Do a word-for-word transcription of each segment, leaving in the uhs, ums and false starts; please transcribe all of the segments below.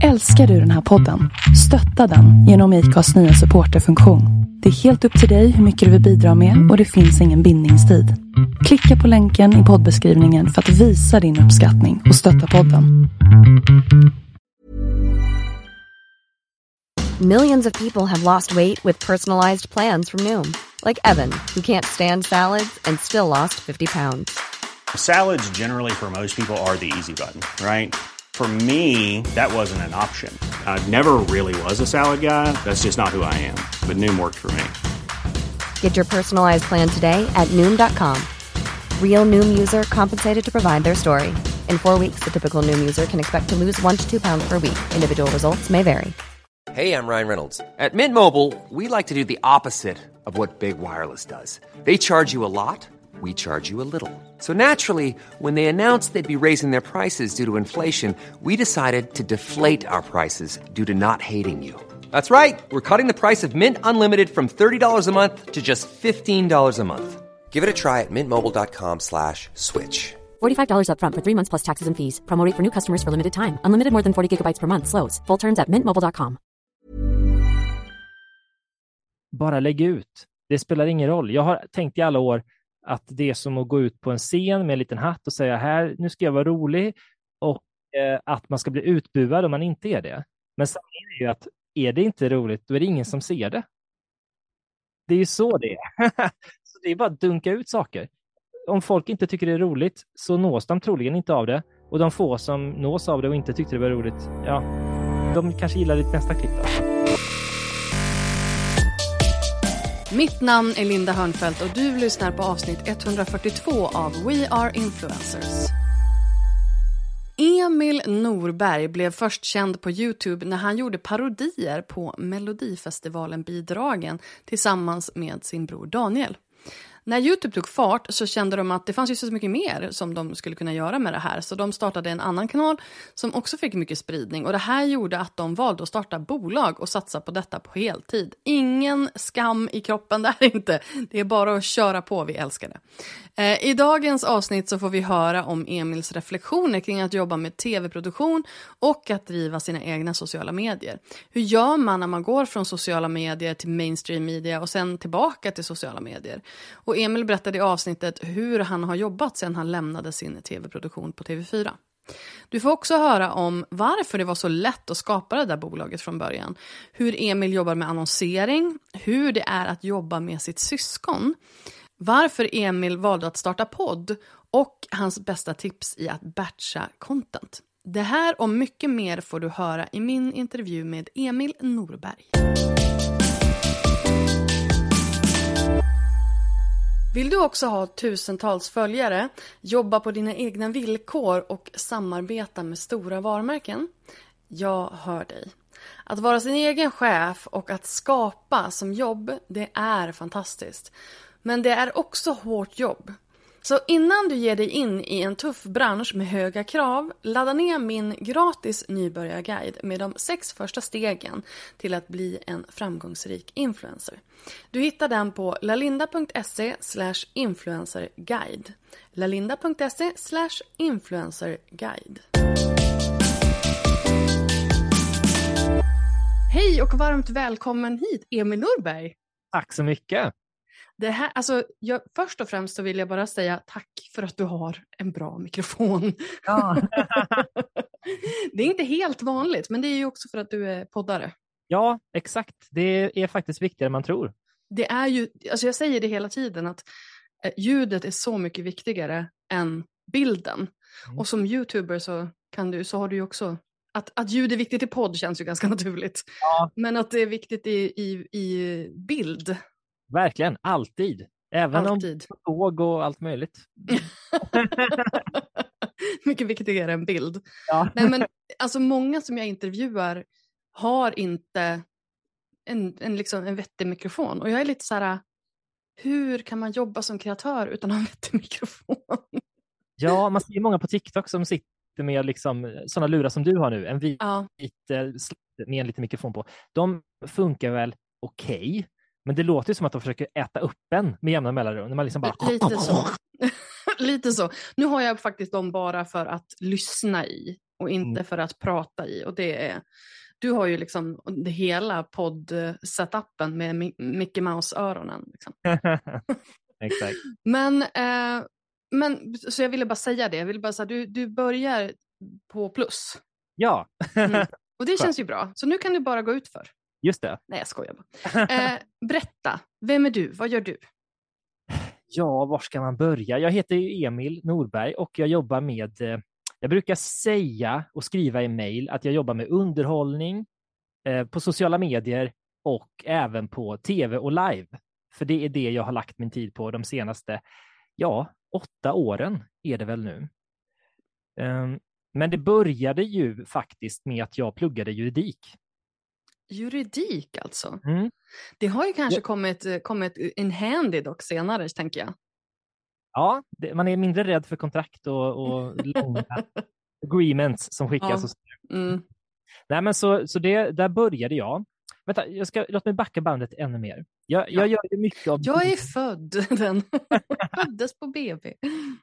Älskar du den här podden? Stötta den genom I C A:s nya supporterfunktion. Det är helt upp till dig hur mycket du vill bidra med och det finns ingen bindningstid. Klicka på länken i poddbeskrivningen för att visa din uppskattning och stötta podden. Millions of people have lost weight with personalized plans from Noom. Like Evan, who can't stand salads and still lost fifty pounds. Salads generally for most people are the easy button, right? For me, that wasn't an option. I never really was a salad guy. That's just not who I am. But Noom worked for me. Get your personalized plan today at Noom dot com. Real Noom user compensated to provide their story. In four weeks, the typical Noom user can expect to lose one to two pounds per week. Individual results may vary. Hey, I'm Ryan Reynolds. At Mint Mobile, we like to do the opposite of what Big Wireless does. They charge you a lot. We charge you a little. So naturally, when they announced they'd be raising their prices due to inflation, we decided to deflate our prices due to not hating you. That's right. We're cutting the price of Mint Unlimited from thirty dollars a month to just fifteen dollars a month. Give it a try at mintmobile.com slash switch. forty-five dollars up front for three months plus taxes and fees. Promo rate for new customers for limited time. Unlimited more than forty gigabytes per month slows. Full terms at mint mobile dot com. Bara lägg ut. Det spelar ingen roll. Jag har tänkt i alla år att det är som att gå ut på en scen med en liten hatt och säga här, nu ska jag vara rolig, och eh, att man ska bli utbuad om man inte är det. Men sanningen är ju att är det inte roligt, då är det ingen som ser det. Det är ju så det är. Så det är bara att dunka ut saker. Om folk inte tycker det är roligt så nås de troligen inte av det. Och de få som nås av det och inte tyckte det var roligt, ja, de kanske gillar ditt nästa klipp då. Mitt namn är Linda Hörnfeldt och du lyssnar på avsnitt etthundrafyrtiotvå av We Are Influencers. Emil Norberg blev först känd på YouTube när han gjorde parodier på Melodifestivalen-bidragen tillsammans med sin bror Daniel. När YouTube tog fart så kände de att det fanns ju så mycket mer som de skulle kunna göra med det här. Så de startade en annan kanal som också fick mycket spridning. Och det här gjorde att de valde att starta bolag och satsa på detta på heltid. Ingen skam i kroppen där inte. Det är bara att köra på, vi älskar det. Eh, I dagens avsnitt så får vi höra om Emils reflektioner kring att jobba med tv-produktion och att driva sina egna sociala medier. Hur gör man när man går från sociala medier till mainstream media och sen tillbaka till sociala medier? Och Emil berättade i avsnittet hur han har jobbat sedan han lämnade sin tv-produktion på T V fyra. Du får också höra om varför det var så lätt att skapa det där bolaget från början. Hur Emil jobbar med annonsering, hur det är att jobba med sitt syskon, varför Emil valde att starta podd och hans bästa tips i att batcha content. Det här och mycket mer får du höra i min intervju med Emil Norberg. Vill du också ha tusentals följare, jobba på dina egna villkor och samarbeta med stora varumärken? Jag hör dig. Att vara sin egen chef och att skapa som jobb, det är fantastiskt. Men det är också hårt jobb. Så innan du ger dig in i en tuff bransch med höga krav, ladda ner min gratis nybörjarguide med de sex första stegen till att bli en framgångsrik influencer. Du hittar den på lalinda.se slash influencerguide. lalinda.se slash influencerguide. Hej och varmt välkommen hit, Emil Norberg. Tack så mycket. Det här, alltså, jag, först och främst så vill jag bara säga tack för att du har en bra mikrofon. Ja. Det är inte helt vanligt, men det är ju också för att du är poddare. Ja, exakt. Det är faktiskt viktigare än man tror. Det är ju, alltså jag säger det hela tiden att eh, ljudet är så mycket viktigare än bilden. Mm. Och som YouTuber så kan du, så har du ju också att, att ljud är viktigt i podd känns ju ganska naturligt. Ja. Men att det är viktigt i, i, i bild. Verkligen, alltid. Även alltid. Om tåg och allt möjligt. Mycket viktigare än bild. Ja. Nej, men alltså många som jag intervjuar har inte en, en, liksom, en vettig mikrofon. Och jag är lite så här, hur kan man jobba som kreatör utan att ha en vettig mikrofon? Ja, man ser många på TikTok som sitter med liksom, sådana lurar som du har nu. En vit ja. med en liten mikrofon på. De funkar väl okej. Okay. Men det låter ju som att de försöker äta upp en med jämna mellanrum. När man liksom bara... Lite så. Lite så. Nu har jag faktiskt dem bara för att lyssna i. och inte Mm. för att prata i. Och det är, du har ju liksom det hela podd-setupen med Mi- Mickey Mouse-öronen. Liksom. Exakt. Men, eh, men, så jag ville bara säga det. Jag ville bara säga, du, du börjar på plus. Ja, Mm. Och det känns ju bra. Så nu kan du bara gå ut för. just det. Nej, jag skojar bara. Eh, berätta, vem är du? Vad gör du? Ja, var ska man börja? Jag heter ju Emil Norberg och jag jobbar med, eh, jag brukar säga och skriva i mejl att jag jobbar med underhållning eh, på sociala medier och även på tv och live. För det är det jag har lagt min tid på de senaste, ja, åtta åren är det väl nu. Um, men det började ju faktiskt med att jag pluggade juridik. Juridik alltså? Mm. Det har ju kanske Ja. kommit, kommit in handy dock senare, tänker jag. Ja, det, man är mindre rädd för kontrakt och, och långa agreements som skickas. Ja. Mm. Nej, men så, så det, där började jag. Vänta, jag ska, låt mig backa bandet ännu mer. Jag, Ja. jag gör ju mycket av... Jag är född den. Föddes på B B.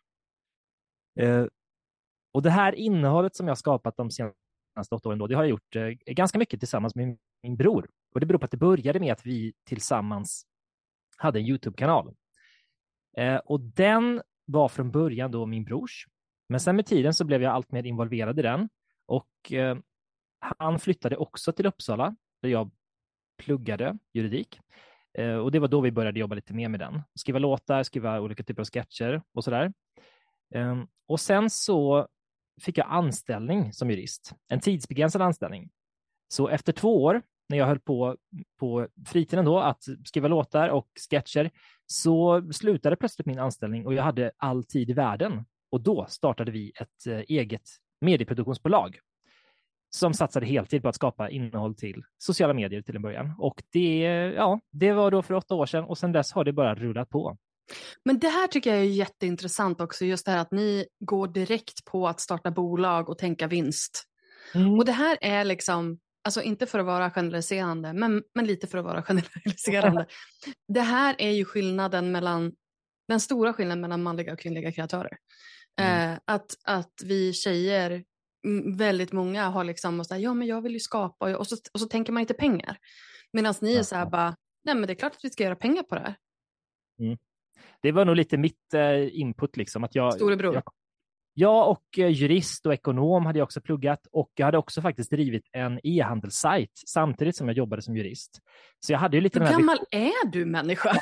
Eh, och det här innehållet som jag skapat de senaste åtta åren, då, det har jag gjort eh, ganska mycket tillsammans med min, min bror. Och det beror på att det började med att vi tillsammans hade en YouTube-kanal. Eh, och den var från början då min brors. Men sen med tiden så blev jag allt mer involverad i den. Och eh, han flyttade också till Uppsala där jag pluggade juridik. Eh, och det var då vi började jobba lite mer med den. Skriva låtar, skriva olika typer av sketcher och sådär. Eh, och sen så fick jag anställning som jurist. En tidsbegränsad anställning. Så efter två år, när jag höll på på fritiden då att skriva låtar och sketcher, så slutade plötsligt min anställning och jag hade all tid i världen. Och då startade vi ett eh, eget medieproduktionsbolag som satsade heltid på att skapa innehåll till sociala medier till en början. Och det, ja, det var då för åtta år sedan och sedan dess har det bara rullat på. Men det här tycker jag är jätteintressant också, just det här att ni går direkt på att starta bolag och tänka vinst. Mm. Och det här är liksom, alltså inte för att vara generaliserande, men, men lite för att vara generaliserande. Det här är ju skillnaden mellan, den stora skillnaden mellan manliga och kvinnliga kreatörer. Mm. Eh, att, att vi tjejer, väldigt många har liksom, och så här, ja men jag vill ju skapa, och så, och så tänker man inte pengar. Medan ni är så här bara, nej men det är klart att vi ska göra pengar på det här. Mm. Det var nog lite mitt eh, input liksom. Att jag, Storebror. Jag, jag och eh, jurist och ekonom hade jag också pluggat och jag hade också faktiskt drivit en e-handelssajt samtidigt som jag jobbade som jurist. Så jag hade ju lite Hur den här gammal är du människa?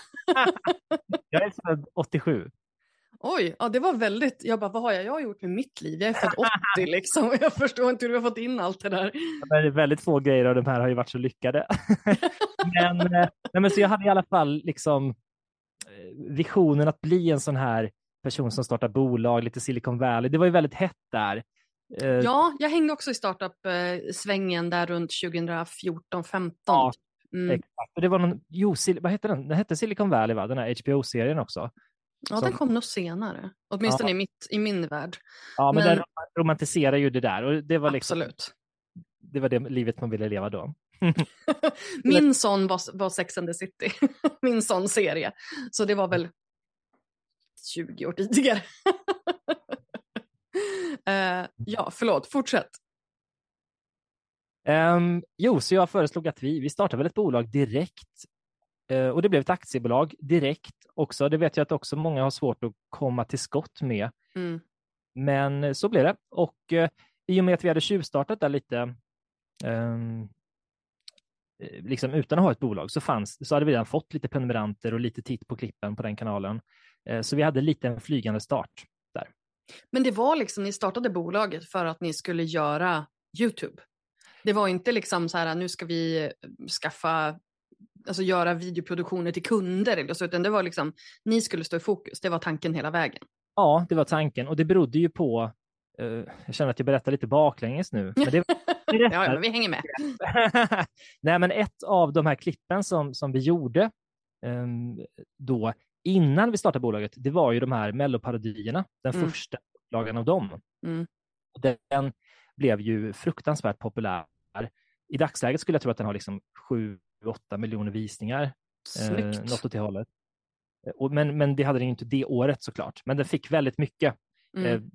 Jag är född åttiosju. Oj, ja det var väldigt, jag bara, vad har jag, jag har gjort med mitt liv? Jag är född åttio liksom, jag förstår inte hur du har fått in allt det där. Men det är väldigt få grejer av de här har ju varit så lyckade. men, eh, nej, men så jag hade i alla fall liksom visionen att bli en sån här person som startar bolag, lite Silicon Valley. Det var ju väldigt hett där. Eh, Ja, jag hängde också i startup-svängen där runt tjugohundrafjorton femton. Ja, mm. exakt. Och det var någon, jo, Sil- vad hette den? Den hette Silicon Valley, va? Den här H B O-serien också. Ja, som, den kom nog senare. Åtminstone ja. i, mitt, i min värld. Ja, men, men den romantiserar ju det där. Och det var liksom, absolut. det var det livet man ville leva då. Min son var, var Sex and the City. Min son serie. Så det var väl tjugo år tidigare. uh, ja, förlåt. Fortsätt. Um, jo, så jag föreslog att vi, vi startade väl ett bolag direkt. Uh, och det blev ett aktiebolag direkt också. Det vet jag att också många har svårt att komma till skott med. Mm. Men så blev det. Och uh, i och med att vi hade tjuvstartat där lite um, liksom utan att ha ett bolag så, fanns, så hade vi redan fått lite prenumeranter och lite titt på klippen på den kanalen. Uh, så vi hade lite en flygande start där. Men det var liksom, ni startade bolaget för att ni skulle göra YouTube. Det var inte liksom så här, nu ska vi skaffa, alltså göra videoproduktioner till kunder eller så, utan det var liksom, ni skulle stå i fokus. Det var tanken hela vägen. Ja, det var tanken och det berodde ju på, uh, jag känner att jag berättar lite baklänges nu. Men det, det ja, ja, men vi hänger med. Nej, men ett av de här klippen som, som vi gjorde um, då innan vi startade bolaget, det var ju de här melloparodierna, den Mm. första upplagan av dem. Mm. Och den blev ju fruktansvärt populär. I dagsläget skulle jag tro att den har liksom sju åtta miljoner visningar. Snyggt. Eh, något åt det hållet. Och, men, men det hade den ju inte det året såklart. Men den fick väldigt mycket. Mm. Eh,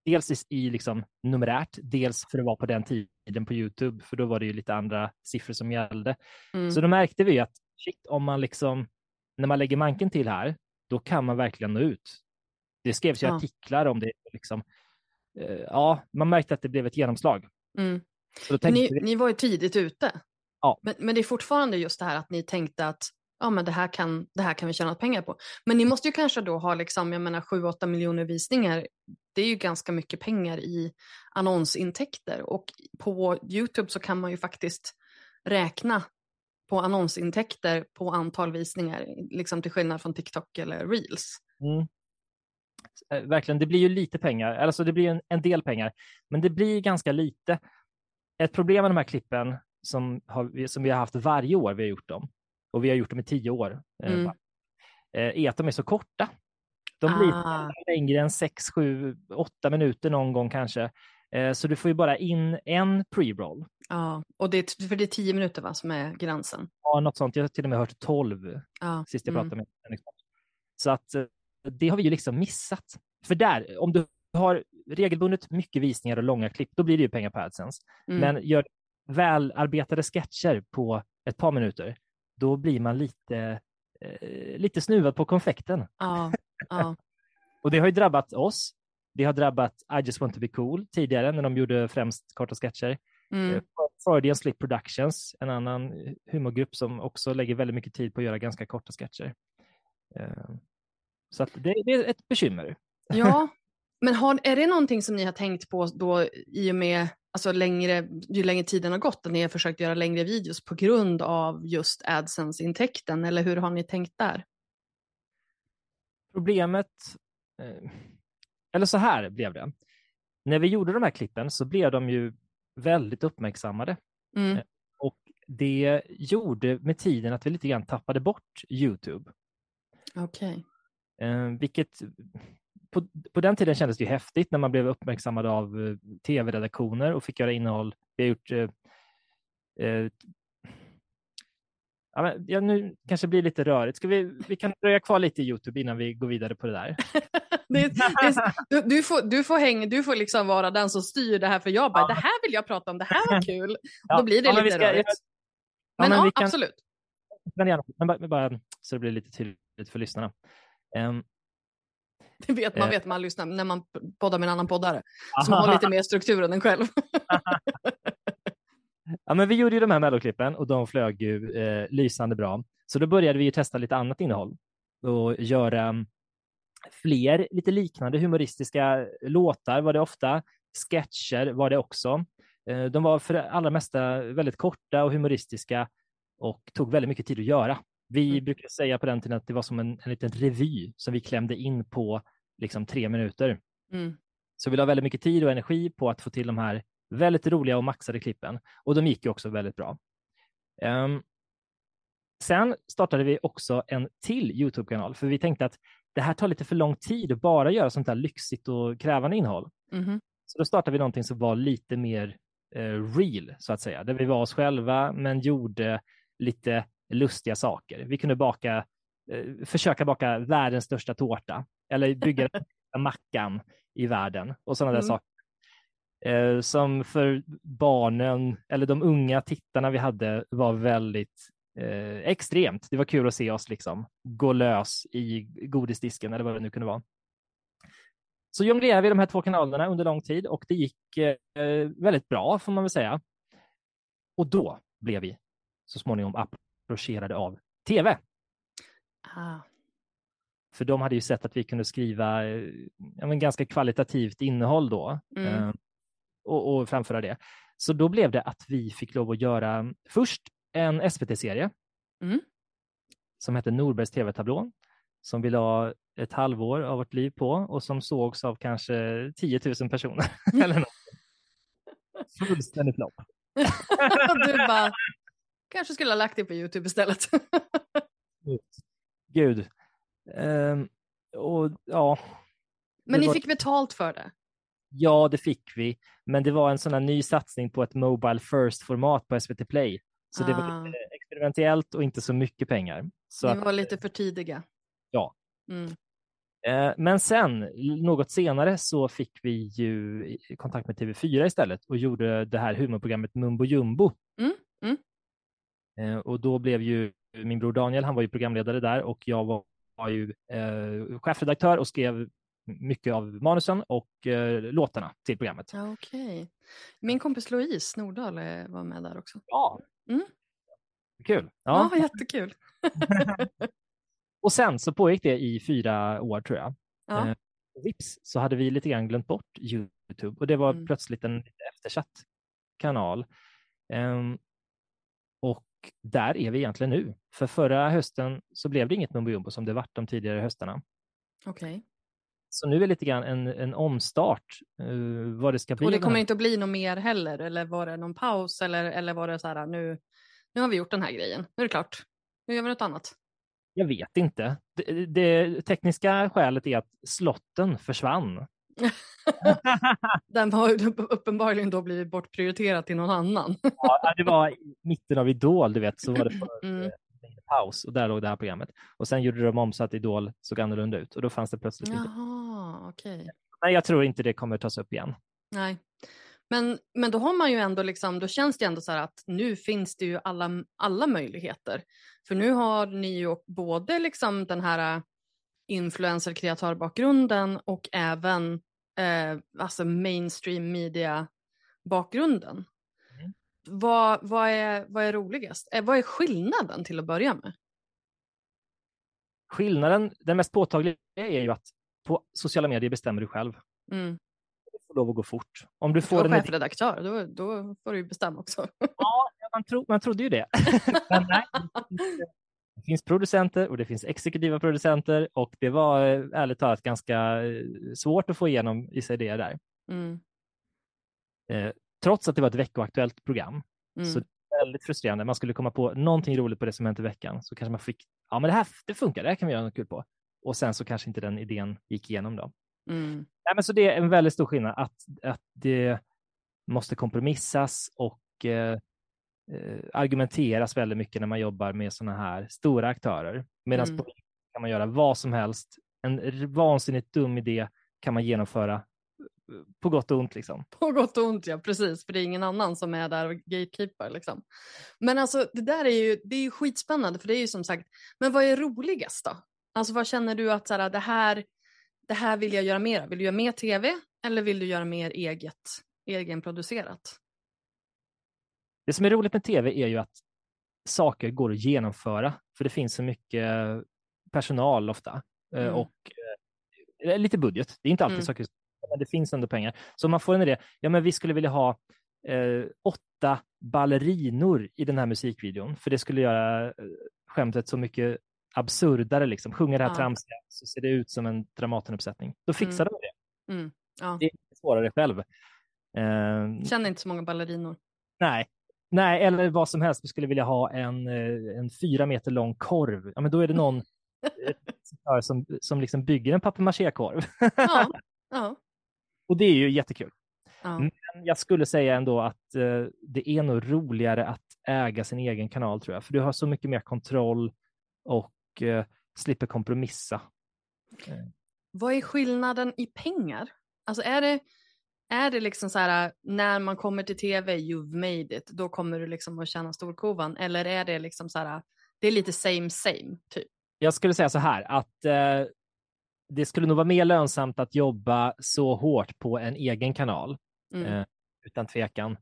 dels i, i liksom numerärt, dels för att vara på den tiden på YouTube, för då var det ju lite andra siffror som gällde. Mm. Så då märkte vi att shit, om man liksom, när man lägger manken till här, då kan man verkligen nå ut. Det skrevs ju ja. artiklar om det. Liksom. Uh, ja, man märkte att det blev ett genomslag. Mm. Så då ni, vi... ni var ju tidigt ute. Ja. Men, men det är fortfarande just det här att ni tänkte att ja, men det, här kan, det här kan vi tjäna pengar på. Men ni måste ju kanske då ha liksom, jag menar, sju åtta miljoner visningar. Det är ju ganska mycket pengar i annonsintäkter. Och på YouTube så kan man ju faktiskt räkna på annonsintäkter på antal visningar. Liksom till skillnad från TikTok eller Reels. Mm. Verkligen, det blir ju lite pengar. Alltså det blir en, en del pengar. Men det blir ganska lite. Ett problem med de här klippen som, har, som vi har haft varje år vi har gjort dem. Och vi har gjort dem i tio år. Mm. Är att de är så korta. De blir ah. längre än sex, sju, åtta minuter någon gång kanske. Så du får ju bara in en pre-roll. Ja, och det är, för det är tio minuter va, som är gränsen. Ja, något sånt. Jag har till och med hört tolv ah. sist jag mm. pratade med en expert. Så att det har vi ju liksom missat. För där, om du har regelbundet mycket visningar och långa klipp, då blir det ju pengar på AdSense. Mm. Men gör välarbetade sketcher på ett par minuter, då blir man lite, eh, lite snuvad på konfekten. Ja, ja. Och det har ju drabbat oss. Det har drabbat I Just Want To Be Cool tidigare när de gjorde främst korta sketcher. Mm. Freudian Slip Productions, en annan humorgrupp som också lägger väldigt mycket tid på att göra ganska korta sketcher. Eh, så att det, det är ett bekymmer. Ja, men har, är det någonting som ni har tänkt på då i och med alltså längre, ju längre tiden har gått, att ni har försökt göra längre videos på grund av just AdSense-intäkten, eller hur har ni tänkt där? Problemet, eh, eller så här blev det. När vi gjorde de här klippen så blev de ju väldigt uppmärksammade. Mm. Eh, och det gjorde med tiden att vi lite grann tappade bort YouTube. Okej. Okay. Eh, vilket... På, på den tiden kändes det ju häftigt när man blev uppmärksammad av uh, tv-redaktioner och fick göra innehåll. Vi har gjort... Uh, uh, ja, men, ja, nu kanske det blir lite rörigt. Ska vi, vi kan dröja kvar lite i YouTube innan vi går vidare på det där. det, det, du, du, får, du, får häng, du får liksom vara den som styr det här, för jag bara, ja. Det här vill jag prata om, det här var kul. Ja. Då blir det ja, lite ska, rörigt. Ja, men, men ja, kan, absolut. Men, gärna, men bara, bara så det blir lite tydligt för lyssnarna. Um, Det vet man, vet man lyssnar när man poddar med en annan poddare som har lite mer struktur än en själv. Ja, men vi gjorde ju de här melloklippen och de flög ju eh, lysande bra. Så då började vi ju testa lite annat innehåll och göra fler lite liknande humoristiska låtar var det ofta. Sketcher var det också. Eh, de var för det allra mesta väldigt korta och humoristiska och tog väldigt mycket tid att göra. Vi mm. brukar säga på den tiden att det var som en, en liten revy som vi klämde in på liksom tre minuter. Mm. Så vi la väldigt mycket tid och energi på att få till de här väldigt roliga och maxade klippen. Och de gick ju också väldigt bra. Um, sen startade vi också en till YouTube-kanal. För vi tänkte att det här tar lite för lång tid att bara göra sånt här lyxigt och krävande innehåll. Mm. Så då startade vi någonting som var lite mer uh, real, så att säga. Där vi var oss själva men gjorde lite lustiga saker. Vi kunde baka, eh, försöka baka världens största tårta eller bygga mackan i världen och sådana mm. där saker. Eh, som för barnen eller de unga tittarna vi hade var väldigt eh, extremt. Det var kul att se oss liksom gå lös i godisdisken eller vad det nu kunde vara. Så jonglerade vi de här två kanalerna under lång tid och det gick eh, väldigt bra får man väl säga. Och då blev vi så småningom approcherade av tv. Ah. För de hade ju sett att vi kunde skriva ja, men ganska kvalitativt innehåll då. Mm. Eh, och, och framföra det. Så då blev det att vi fick lov att göra först en S V T-serie. Mm. Som hette Norbergs tv-tablå. Som vi la ett halvår av vårt liv på. Och som sågs av kanske tio tusen personer. Eller något. Fullständigt flopp. Du bara... Kanske skulle ha lagt det på YouTube istället. Gud. Um, och ja. Men ni var... fick betalt för det? Ja, det fick vi. Men det var en sån här ny satsning på ett mobile first-format på S V T Play. Så ah. det var lite experimentellt och inte så mycket pengar. Så ni att... var lite för tidiga. Ja. Mm. Eh, men sen, något senare, så fick vi ju kontakt med T V fyra istället och gjorde det här humorprogrammet Mumbo Jumbo. Mm, mm. Eh, och då blev ju min bror Daniel, han var ju programledare där och jag var, var ju eh, chefredaktör och skrev mycket av manusen och eh, låtarna till programmet. Ja, okej. Okay. Min kompis Louise Nordahl var med där också. Ja, mm. Kul. Ja, ja jättekul. Och sen så pågick det i fyra år tror jag. Ja. Eh, vips så hade vi lite grann glömt bort YouTube och det var Mm. plötsligt en eftersatt kanal. Um, och där är vi egentligen nu. För förra hösten så blev det inget Mumbo Jumbo som det varit de tidigare höstarna. Okej. Okay. Så nu är det lite grann en, en omstart uh, vad det ska bli. Och det kommer inte att bli något mer heller? Eller var det någon paus? Eller, eller var det så här, nu, nu har vi gjort den här grejen. Nu är det klart. Nu gör vi något annat. Jag vet inte. Det, det tekniska skälet är att slotten försvann. Den har uppenbarligen då blivit bortprioriterat till någon annan. Ja, det var i mitten av Idol, du vet, så var det för mm. en paus och där låg det här programmet. Och sen gjorde de om så att Idol såg annorlunda ut och då fanns det plötsligt inte. Jaha, okej. Okay. Nej, jag tror inte det kommer tas upp igen. Nej. Men, men då har man ju ändå liksom, då känns det ändå så här att nu finns det ju alla, alla möjligheter. För nu har ni ju både liksom den här influencer-kreatörbakgrunden och även eh, alltså mainstream media-bakgrunden. Mm. Vad, vad, är, vad är roligast? Eh, vad är skillnaden till att börja med? Skillnaden, den mest påtagliga är ju att på sociala medier bestämmer du själv. Mm. Det får lov att gå fort. Om du får och en chefredaktör, då, då får du ju bestämma också. Ja, man, tro, man trodde ju det. Men nej, det finns producenter och det finns exekutiva producenter och det var ärligt talat ganska svårt att få igenom i sig det där. Mm. Eh, trots att det var ett veckoaktuellt program. Mm. Så det är väldigt frustrerande. Man skulle komma på någonting roligt på det som hänt i veckan så kanske man fick, ja men det här det funkar, det här kan vi göra något kul på. Och sen så kanske inte den idén gick igenom då. Mm. Nej, men så det är en väldigt stor skillnad att, att det måste kompromissas och eh, argumenteras väldigt mycket när man jobbar med såna här stora aktörer. Medan Mm. på kan man göra vad som helst. En vansinnigt dum idé kan man genomföra på gott och ont liksom. På gott och ont, ja, precis. För det är ingen annan som är där och gatekeeper liksom. Men alltså det där är ju, det är ju skitspännande för det är ju som sagt, men vad är roligast då? Alltså vad känner du att så här, det här det här vill jag göra mer? Vill du göra mer tv eller vill du göra mer eget, egenproducerat? Det som är roligt med tv är ju att saker går att genomföra för det finns så mycket personal ofta mm. och eh, lite budget. Det är inte alltid mm. saker, men det finns ändå pengar. Så man får en idé, ja men vi skulle vilja ha eh, åtta ballerinor i den här musikvideon för det skulle göra eh, skämtet så mycket absurdare liksom. Sjunger det här ja. tramsiga så ser det ut som en Dramatenuppsättning. Då fixar mm. de det. Mm. Ja. Det är svårare själv. Uh, Känner inte så många ballerinor. Nej. Nej, eller vad som helst. Vi skulle vilja ha en, en fyra meter lång korv. Ja, men då är det någon som, som liksom bygger en papier-maché-korv. Ja. Ja. Och det är ju jättekul. Ja. Men jag skulle säga ändå att uh, det är nog roligare att äga sin egen kanal tror jag. För du har så mycket mer kontroll och uh, slipper kompromissa. Uh. Vad är skillnaden i pengar? Alltså är det, är det liksom så här när man kommer till tv, you've made it, då kommer du liksom att tjäna storkovan? Eller är det liksom så här, det är lite same same typ? Jag skulle säga så här att uh, det skulle nog vara mer lönsamt att jobba så hårt på en egen kanal. Mm. Uh, utan tvekan.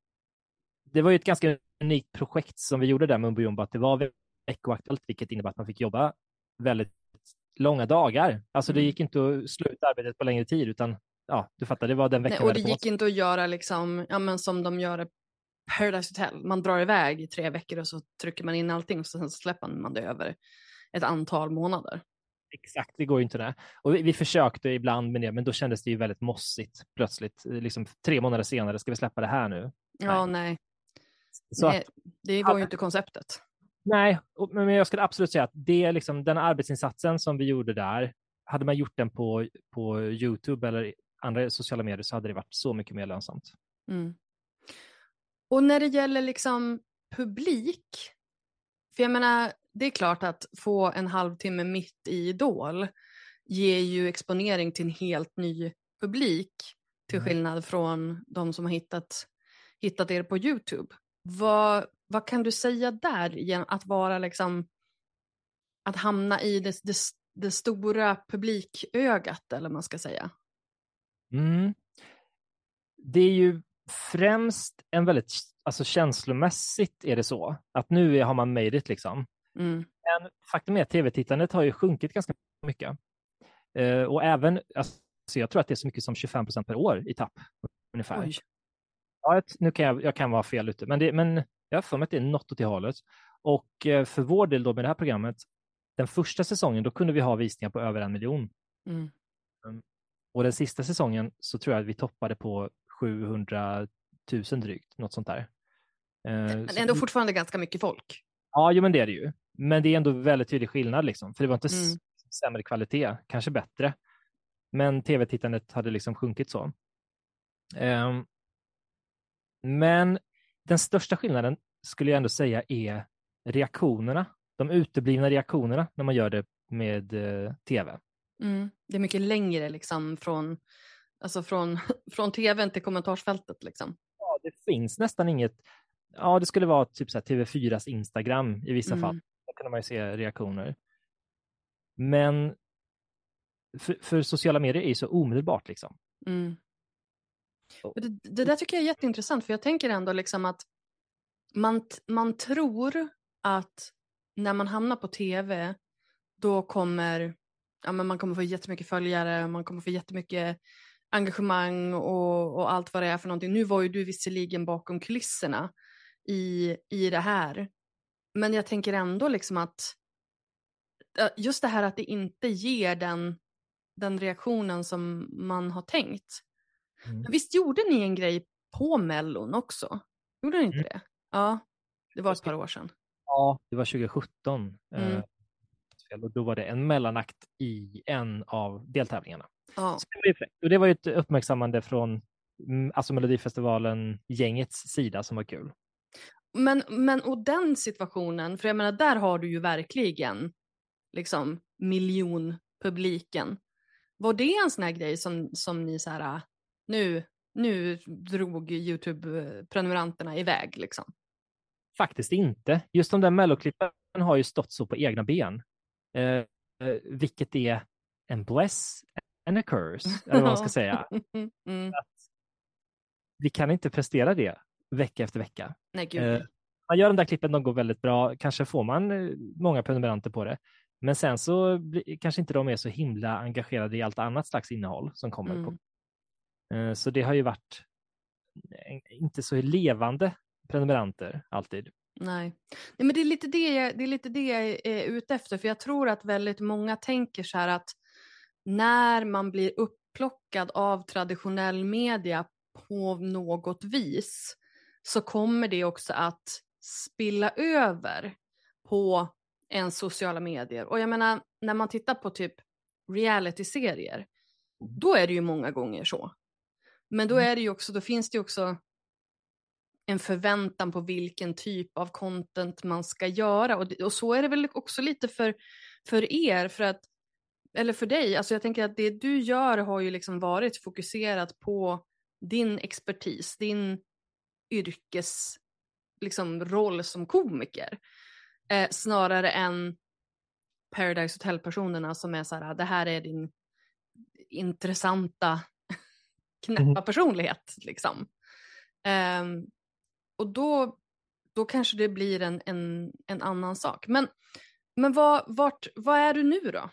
Det var ju ett ganska unikt projekt som vi gjorde där med Mumbo Jumbo, att det var veckoaktuellt, vilket innebär att man fick jobba väldigt långa dagar. Alltså mm. det gick inte att sluta arbetet på längre tid utan ja, du fattar, det var den veckan. Nej, och det gick inte att göra liksom, ja men som de gör Paradise Hotel. Man drar iväg i tre veckor och så trycker man in allting och sen släpper man det över ett antal månader. Exakt, det går ju inte det. Och vi, vi försökte ibland med det, men då kändes det ju väldigt mossigt plötsligt. Liksom tre månader senare, ska vi släppa det här nu? Ja, nej. nej. Så nej att, det var ju inte konceptet. Nej, men jag skulle absolut säga att det är liksom den arbetsinsatsen som vi gjorde där, hade man gjort den på, på YouTube eller andra sociala medier så hade det varit så mycket mer lönsamt. Mm. Och när det gäller liksom publik, för jag menar, det är klart att få en halvtimme mitt i Idol ger ju exponering till en helt ny publik. Till Mm. skillnad från de som har hittat, hittat er på YouTube. Vad, vad kan du säga där genom att vara liksom, att hamna i det, det, det stora publikögat, eller vad man ska säga? Mm. Det är ju främst en väldigt, alltså känslomässigt är det så, att nu är, har man made it liksom. Mm. Men faktum är att tv-tittandet har ju sjunkit ganska mycket. Uh, och även, alltså, jag tror att det är så mycket som tjugofem procent per år i tapp, ungefär. Oj. Ja, nu kan jag, jag kan vara fel ute, men, det, men jag har för mig att det är något åt det hållet. Och uh, för vår del då med det här programmet, den första säsongen, då kunde vi ha visningar på över en miljon. Mm. Um, och den sista säsongen så tror jag att vi toppade på sjuhundratusen drygt, något sånt där. Uh, Men så, ändå fortfarande ganska mycket folk. ja, jo, men det är det ju. Men det är ändå väldigt tydlig skillnad liksom, för det var inte Mm. sämre kvalitet, kanske bättre. Men tv-tittandet hade liksom sjunkit så. Um, men den största skillnaden skulle jag ändå säga är reaktionerna. De uteblivna reaktionerna när man gör det med uh, tv. Mm. Det är mycket längre liksom från, alltså från, från tvn till kommentarsfältet liksom. Ja, det finns nästan inget. Ja, det skulle vara typ så här T V fyras Instagram i vissa Mm. fall. Där kunde man ju se reaktioner. Men för, för sociala medier är ju så omedelbart liksom. Mm. Det, det där tycker jag är jätteintressant, för jag tänker ändå liksom att man, man tror att när man hamnar på tv då kommer, ja, men man kommer få jättemycket följare, man kommer få jättemycket engagemang och, och allt vad det är för någonting. Nu var ju du visserligen bakom kulisserna i, i det här, men jag tänker ändå liksom att just det här att det inte ger den, den reaktionen som man har tänkt. Mm. Men visst gjorde ni en grej på Mellon också? Gjorde ni inte Mm. det? Ja, det var ett par år sedan. Ja, det var tjugo sjutton. Mm. Eh, och då var det en mellanakt i en av deltävlingarna. Ja. Så det var ju fräckt. Och det var ju ett uppmärksammande från mm, alltså Melodifestivalen-gängets sida som var kul. Men, men och den situationen, för jag menar där har du ju verkligen liksom miljonpubliken. Var det en sån här grej som, som ni så här, nu, nu drog YouTube-prenumeranterna iväg liksom? Faktiskt inte. Just de där melloklippen har ju stått så på egna ben. Eh, eh, vilket är en bless and a curse, eller vad man ska säga. Mm. Att vi kan inte prestera det vecka efter vecka. Nej, gud. Eh, man gör de där klippen, de går väldigt bra. Kanske får man eh, många prenumeranter på det. Men sen så blir, kanske inte de är så himla engagerade i allt annat slags innehåll som kommer. Mm. På. Eh, så det har ju varit en, inte så levande prenumeranter alltid. Nej. Nej, men det är lite det jag, det är lite det jag är ute efter, för jag tror att väldigt många tänker så här att när man blir upplockad av traditionell media på något vis så kommer det också att spilla över på en sociala medier. Och jag menar, när man tittar på typ reality-serier, då är det ju många gånger så. Men då är det ju också, då finns det ju också en förväntan på vilken typ av content man ska göra. Och, och så är det väl också lite för, för er, för att, eller för dig. Alltså jag tänker att det du gör har ju liksom varit fokuserat på din expertis, din yrkes liksom, roll som komiker. Eh, snarare än Paradise Hotel-personerna som är så här, det här är din intressanta knäppa Mm. personlighet liksom. Um, och då, då kanske det blir en, en, en annan sak. Men, men vad, vart, vad är du nu då?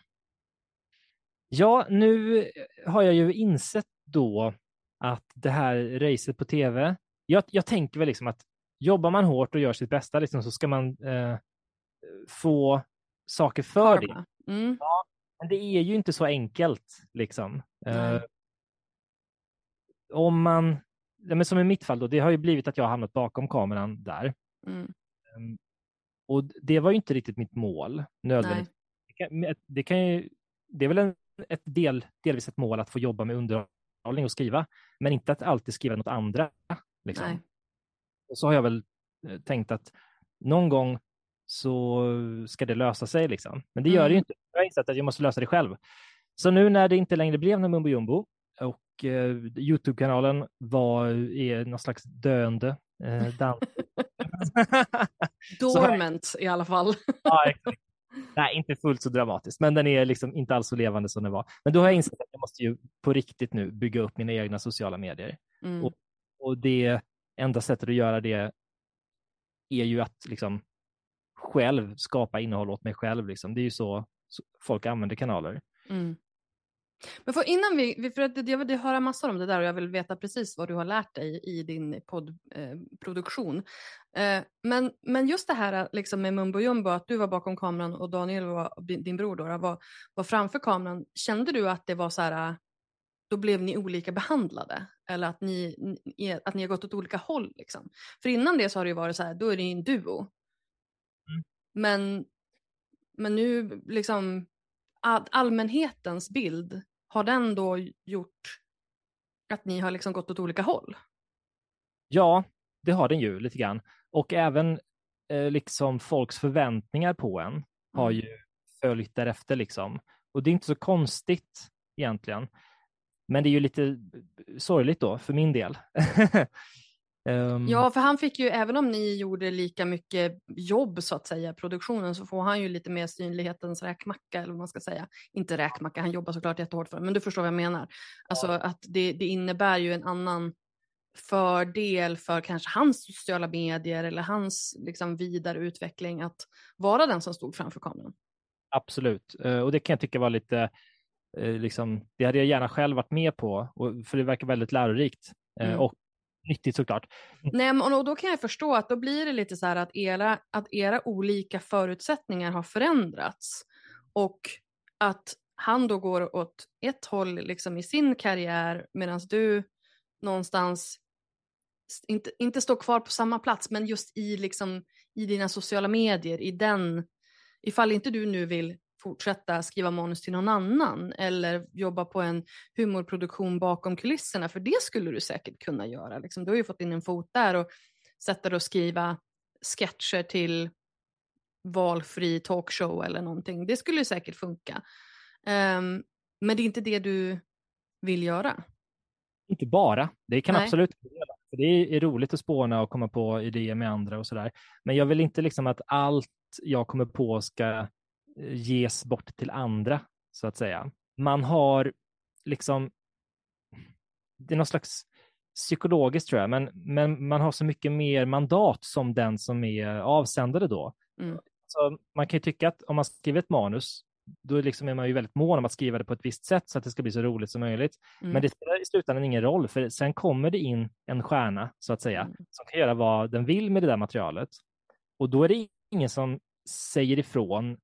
Ja, nu har jag ju insett då att det här racet på tv, jag, jag tänker väl liksom att jobbar man hårt och gör sitt bästa liksom, så ska man eh, få saker för det. Mm. Ja, men det är ju inte så enkelt liksom. Eh, om man, ja, men som i mitt fall då, det har ju blivit att jag har hamnat bakom kameran där. Mm. Um, och det var ju inte riktigt mitt mål nödvändigt. Det, kan, det, kan ju, det är väl en, ett del, delvis ett mål att få jobba med underhållning och skriva, men inte att alltid skriva något andra. Liksom. Nej. Och så har jag väl tänkt att någon gång så ska det lösa sig. Liksom. Men det gör Mm. det ju inte. Jag har insett att jag måste lösa det själv. Så nu när det inte längre blev någon Mumbo Jumbo och eh, YouTube-kanalen var är någon slags döende eh, dans. Dormant i alla fall. Ja, exakt. Nej, inte fullt så dramatiskt, men den är liksom inte alls så levande som den var. Men då har jag insett att jag måste ju på riktigt nu bygga upp mina egna sociala medier. Mm. Och, och det enda sättet att göra det är ju att liksom själv skapa innehåll åt mig själv. Liksom. Det är ju så, så folk använder kanaler. Mm. Men för innan vi, för att jag vill höra massor om det där och jag vill veta precis vad du har lärt dig i din poddproduktion. Eh, men, men just det här liksom med Mumbo Jumbo, att du var bakom kameran och Daniel var, din bror då, var, var framför kameran. Kände du att det var så här, då blev ni olika behandlade? Eller att ni, ni, att ni har gått åt olika håll liksom? För innan det så har det ju varit så här, då är det en duo. Mm. Men, men nu liksom... Att allmänhetens bild, har den då gjort att ni har liksom gått åt olika håll? Ja, det har den ju lite grann. Och även eh, liksom folks förväntningar på en har ju följt därefter liksom. Och det är inte så konstigt egentligen. Men det är ju lite sorgligt då för min del. Um... Ja, för han fick ju, även om ni gjorde lika mycket jobb så att säga, produktionen, så får han ju lite mer synlighetens räkmacka, eller vad man ska säga. Inte räkmacka, han jobbar såklart jättehårt för det, men du förstår vad jag menar. Alltså ja. Att det, det innebär ju en annan fördel för kanske hans sociala medier eller hans liksom vidare utveckling att vara den som stod framför kameran. Absolut, och det kan jag tycka var lite liksom, det hade jag gärna själv varit med på, och, för det verkar väldigt lärorikt mm. och nyttigt såklart. Nej, men och då kan jag förstå att då blir det lite så här att era, att era olika förutsättningar har förändrats och att han då går åt ett håll liksom i sin karriär medan du någonstans inte, inte står kvar på samma plats, men just i, liksom, i dina sociala medier, i den, ifall inte du nu vill fortsätta skriva manus till någon annan eller jobba på en humorproduktion bakom kulisserna, för det skulle du säkert kunna göra. Liksom, du har ju fått in en fot där och sätta dig och skriva sketcher till valfri talkshow eller någonting. Det skulle ju säkert funka. Um, men det är inte det du vill göra. Inte bara. Det kan Nej. absolut göra. För det är roligt att spåna och komma på idéer med andra och sådär. Men jag vill inte liksom att allt jag kommer på ska ges bort till andra, så att säga. Man har liksom, det är någon slags psykologiskt tror jag, men, men man har så mycket mer mandat som den som är avsändare då. Mm. Så man kan ju tycka att om man skriver ett manus, då liksom är man ju väldigt mån om att skriva det på ett visst sätt så att det ska bli så roligt som möjligt. Mm. Men det spelar i slutändan ingen roll, för sen kommer det in en stjärna, så att säga, mm. som kan göra vad den vill med det där materialet. Och då är det ingen som säger ifrån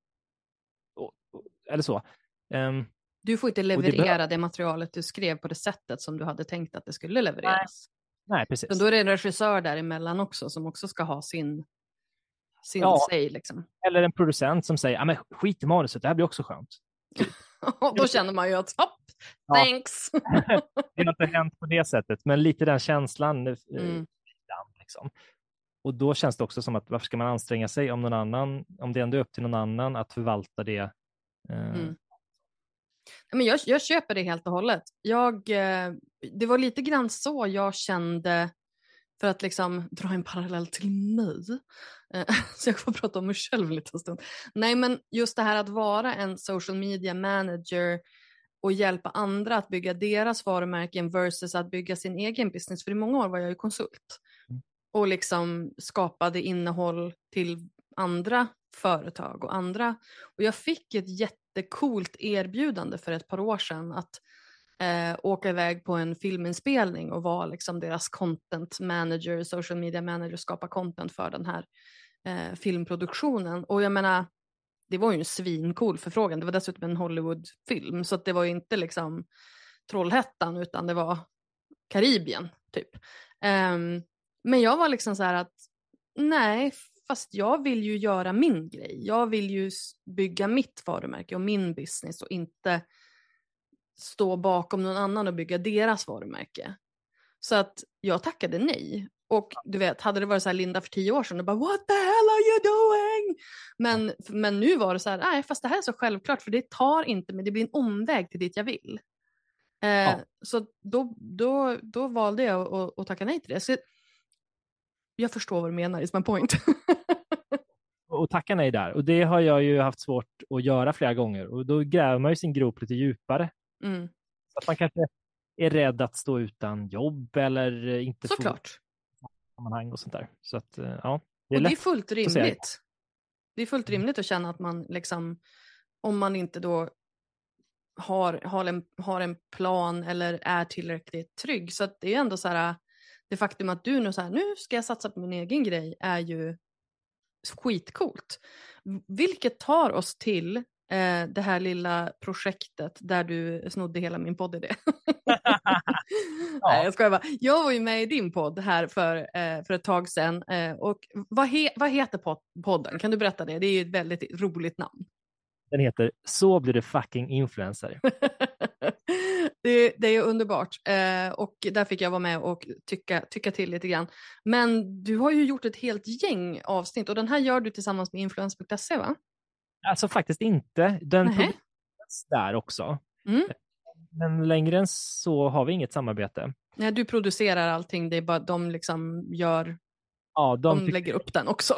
eller så. Um, du får inte leverera det, det materialet du skrev på det sättet som du hade tänkt att det skulle levereras. Nej, Nej precis. Men då är det en regissör däremellan också som också ska ha sin, sin ja, säg. Liksom. Eller en producent som säger, ja men skit i manuset, det här blir också skönt. Och då känner man ju att, hopp, thanks. Det har inte hänt på det sättet, men lite den känslan. Mm. Liksom. Och då känns det också som att varför ska man anstränga sig om någon annan, om det ändå är upp till någon annan att förvalta det. Mm. Men jag, jag köper det helt och hållet. Jag, det var lite grann så jag kände, för att liksom dra en parallell till mig. Så jag får prata om mig själv lite en stund. Nej, men just det här att vara en social media manager och hjälpa andra att bygga deras varumärken versus att bygga sin egen business. För i många år var jag ju konsult. Mm. Och liksom skapade innehåll till andra företag och andra. Och jag fick ett jättekult erbjudande för ett par år sedan att eh, åka iväg på en filminspelning och vara liksom deras content manager, social media manager, skapa content för den här eh, filmproduktionen. Och jag menar, det var ju en svincool förfrågan. Det var dessutom en Hollywoodfilm, så att det var ju inte liksom Trollhättan, utan det var Karibien typ. Um, men jag var liksom så här att nej, fast jag vill ju göra min grej. Jag vill ju bygga mitt varumärke och min business och inte stå bakom någon annan och bygga deras varumärke. Så att jag tackade nej. Och du vet, hade det varit så här Linda för tio år sedan, och bara what the hell are you doing? Men, men nu var det så här, nej fast det här är så självklart, för det tar inte, men det blir en omväg till dit jag vill. Eh, ja. Så då, då, då valde jag att, att tacka nej till det. Så jag förstår vad du menar, is my point. Och tacka nej där. Och det har jag ju haft svårt att göra flera gånger. Och då gräver man ju sin grop lite djupare. Mm. Så att man kanske är rädd att stå utan jobb eller inte Såklart. få sammanhang och sånt där. Så att, ja. Det är, och lätt det är fullt rimligt. Det är fullt rimligt att känna att man liksom, om man inte då har, har, en, har en plan eller är tillräckligt trygg. Så att det är ändå så här, det faktum att du nu så här, nu ska jag satsa på min egen grej är ju skitcoolt. Vilket tar oss till eh, det här lilla projektet där du snodde hela min podd-idé. Ja. Nej, jag skojar bara. Jag var ju med i din podd här för, eh, för ett tag sedan. Eh, och vad, he- vad heter podden? Kan du berätta det? Det är ju ett väldigt roligt namn. Den heter Så blir det fucking influencer. det, det är underbart. Eh, och där fick jag vara med och tycka, tycka till lite grann. Men du har ju gjort ett helt gäng avsnitt. Och den här gör du tillsammans med influencer punkt se, va? Alltså faktiskt inte. Den Nähä. produceras där också. Mm. Men längre än så har vi inget samarbete. Nej, du producerar allting. Det är bara de liksom gör... Ja, de, de lägger upp den också.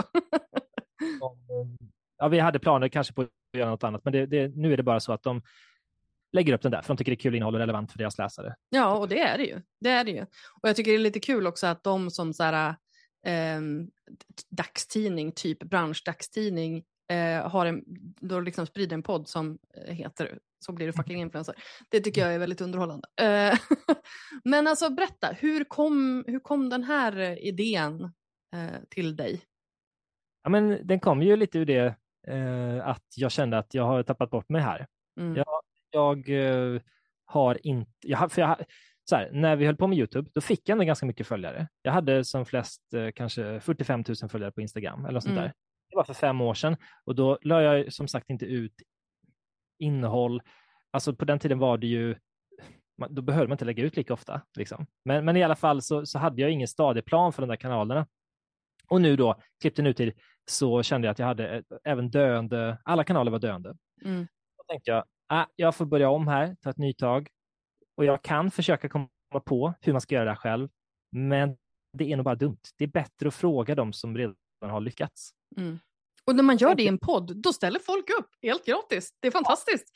de, ja, vi hade planer kanske på att göra något annat. Men det, det, nu är det bara så att de lägger upp den där. För de tycker det är kul innehåll och relevant för deras läsare. Ja, och det är det ju. Det är det ju. Och jag tycker det är lite kul också att de som så här, eh, dagstidning, typ branschdagstidning, eh, har en, då liksom sprider en podd som heter Så blir det fucking influencer. Det tycker jag är väldigt underhållande. Eh, men alltså berätta, hur kom, hur kom den här idén eh, till dig? Ja, men den kom ju lite ur det eh, att jag kände att jag har tappat bort mig här. Mm. Jag, jag eh, har inte... Jag, för jag, så här, när vi höll på med YouTube, då fick jag ändå ganska mycket följare. Jag hade som flest eh, kanske fyrtiofem tusen följare på Instagram eller något sånt Mm. där. Det var för fem år sedan. Och då la jag som sagt inte ut innehåll. Alltså på den tiden var det ju... Då behövde man inte lägga ut lika ofta. Liksom. Men, men i alla fall så, så hade jag ingen stadig plan för de där kanalerna. Och nu då, klippte nu till, så kände jag att jag hade ett, även döende, alla kanaler var döende. Mm. Då tänkte jag, ah, jag får börja om här, ta ett nytag. Och jag kan försöka komma på hur man ska göra det här själv. Men det är nog bara dumt. Det är bättre att fråga dem som redan har lyckats. Mm. Och när man gör det i en podd, då ställer folk upp helt gratis. Det är fantastiskt.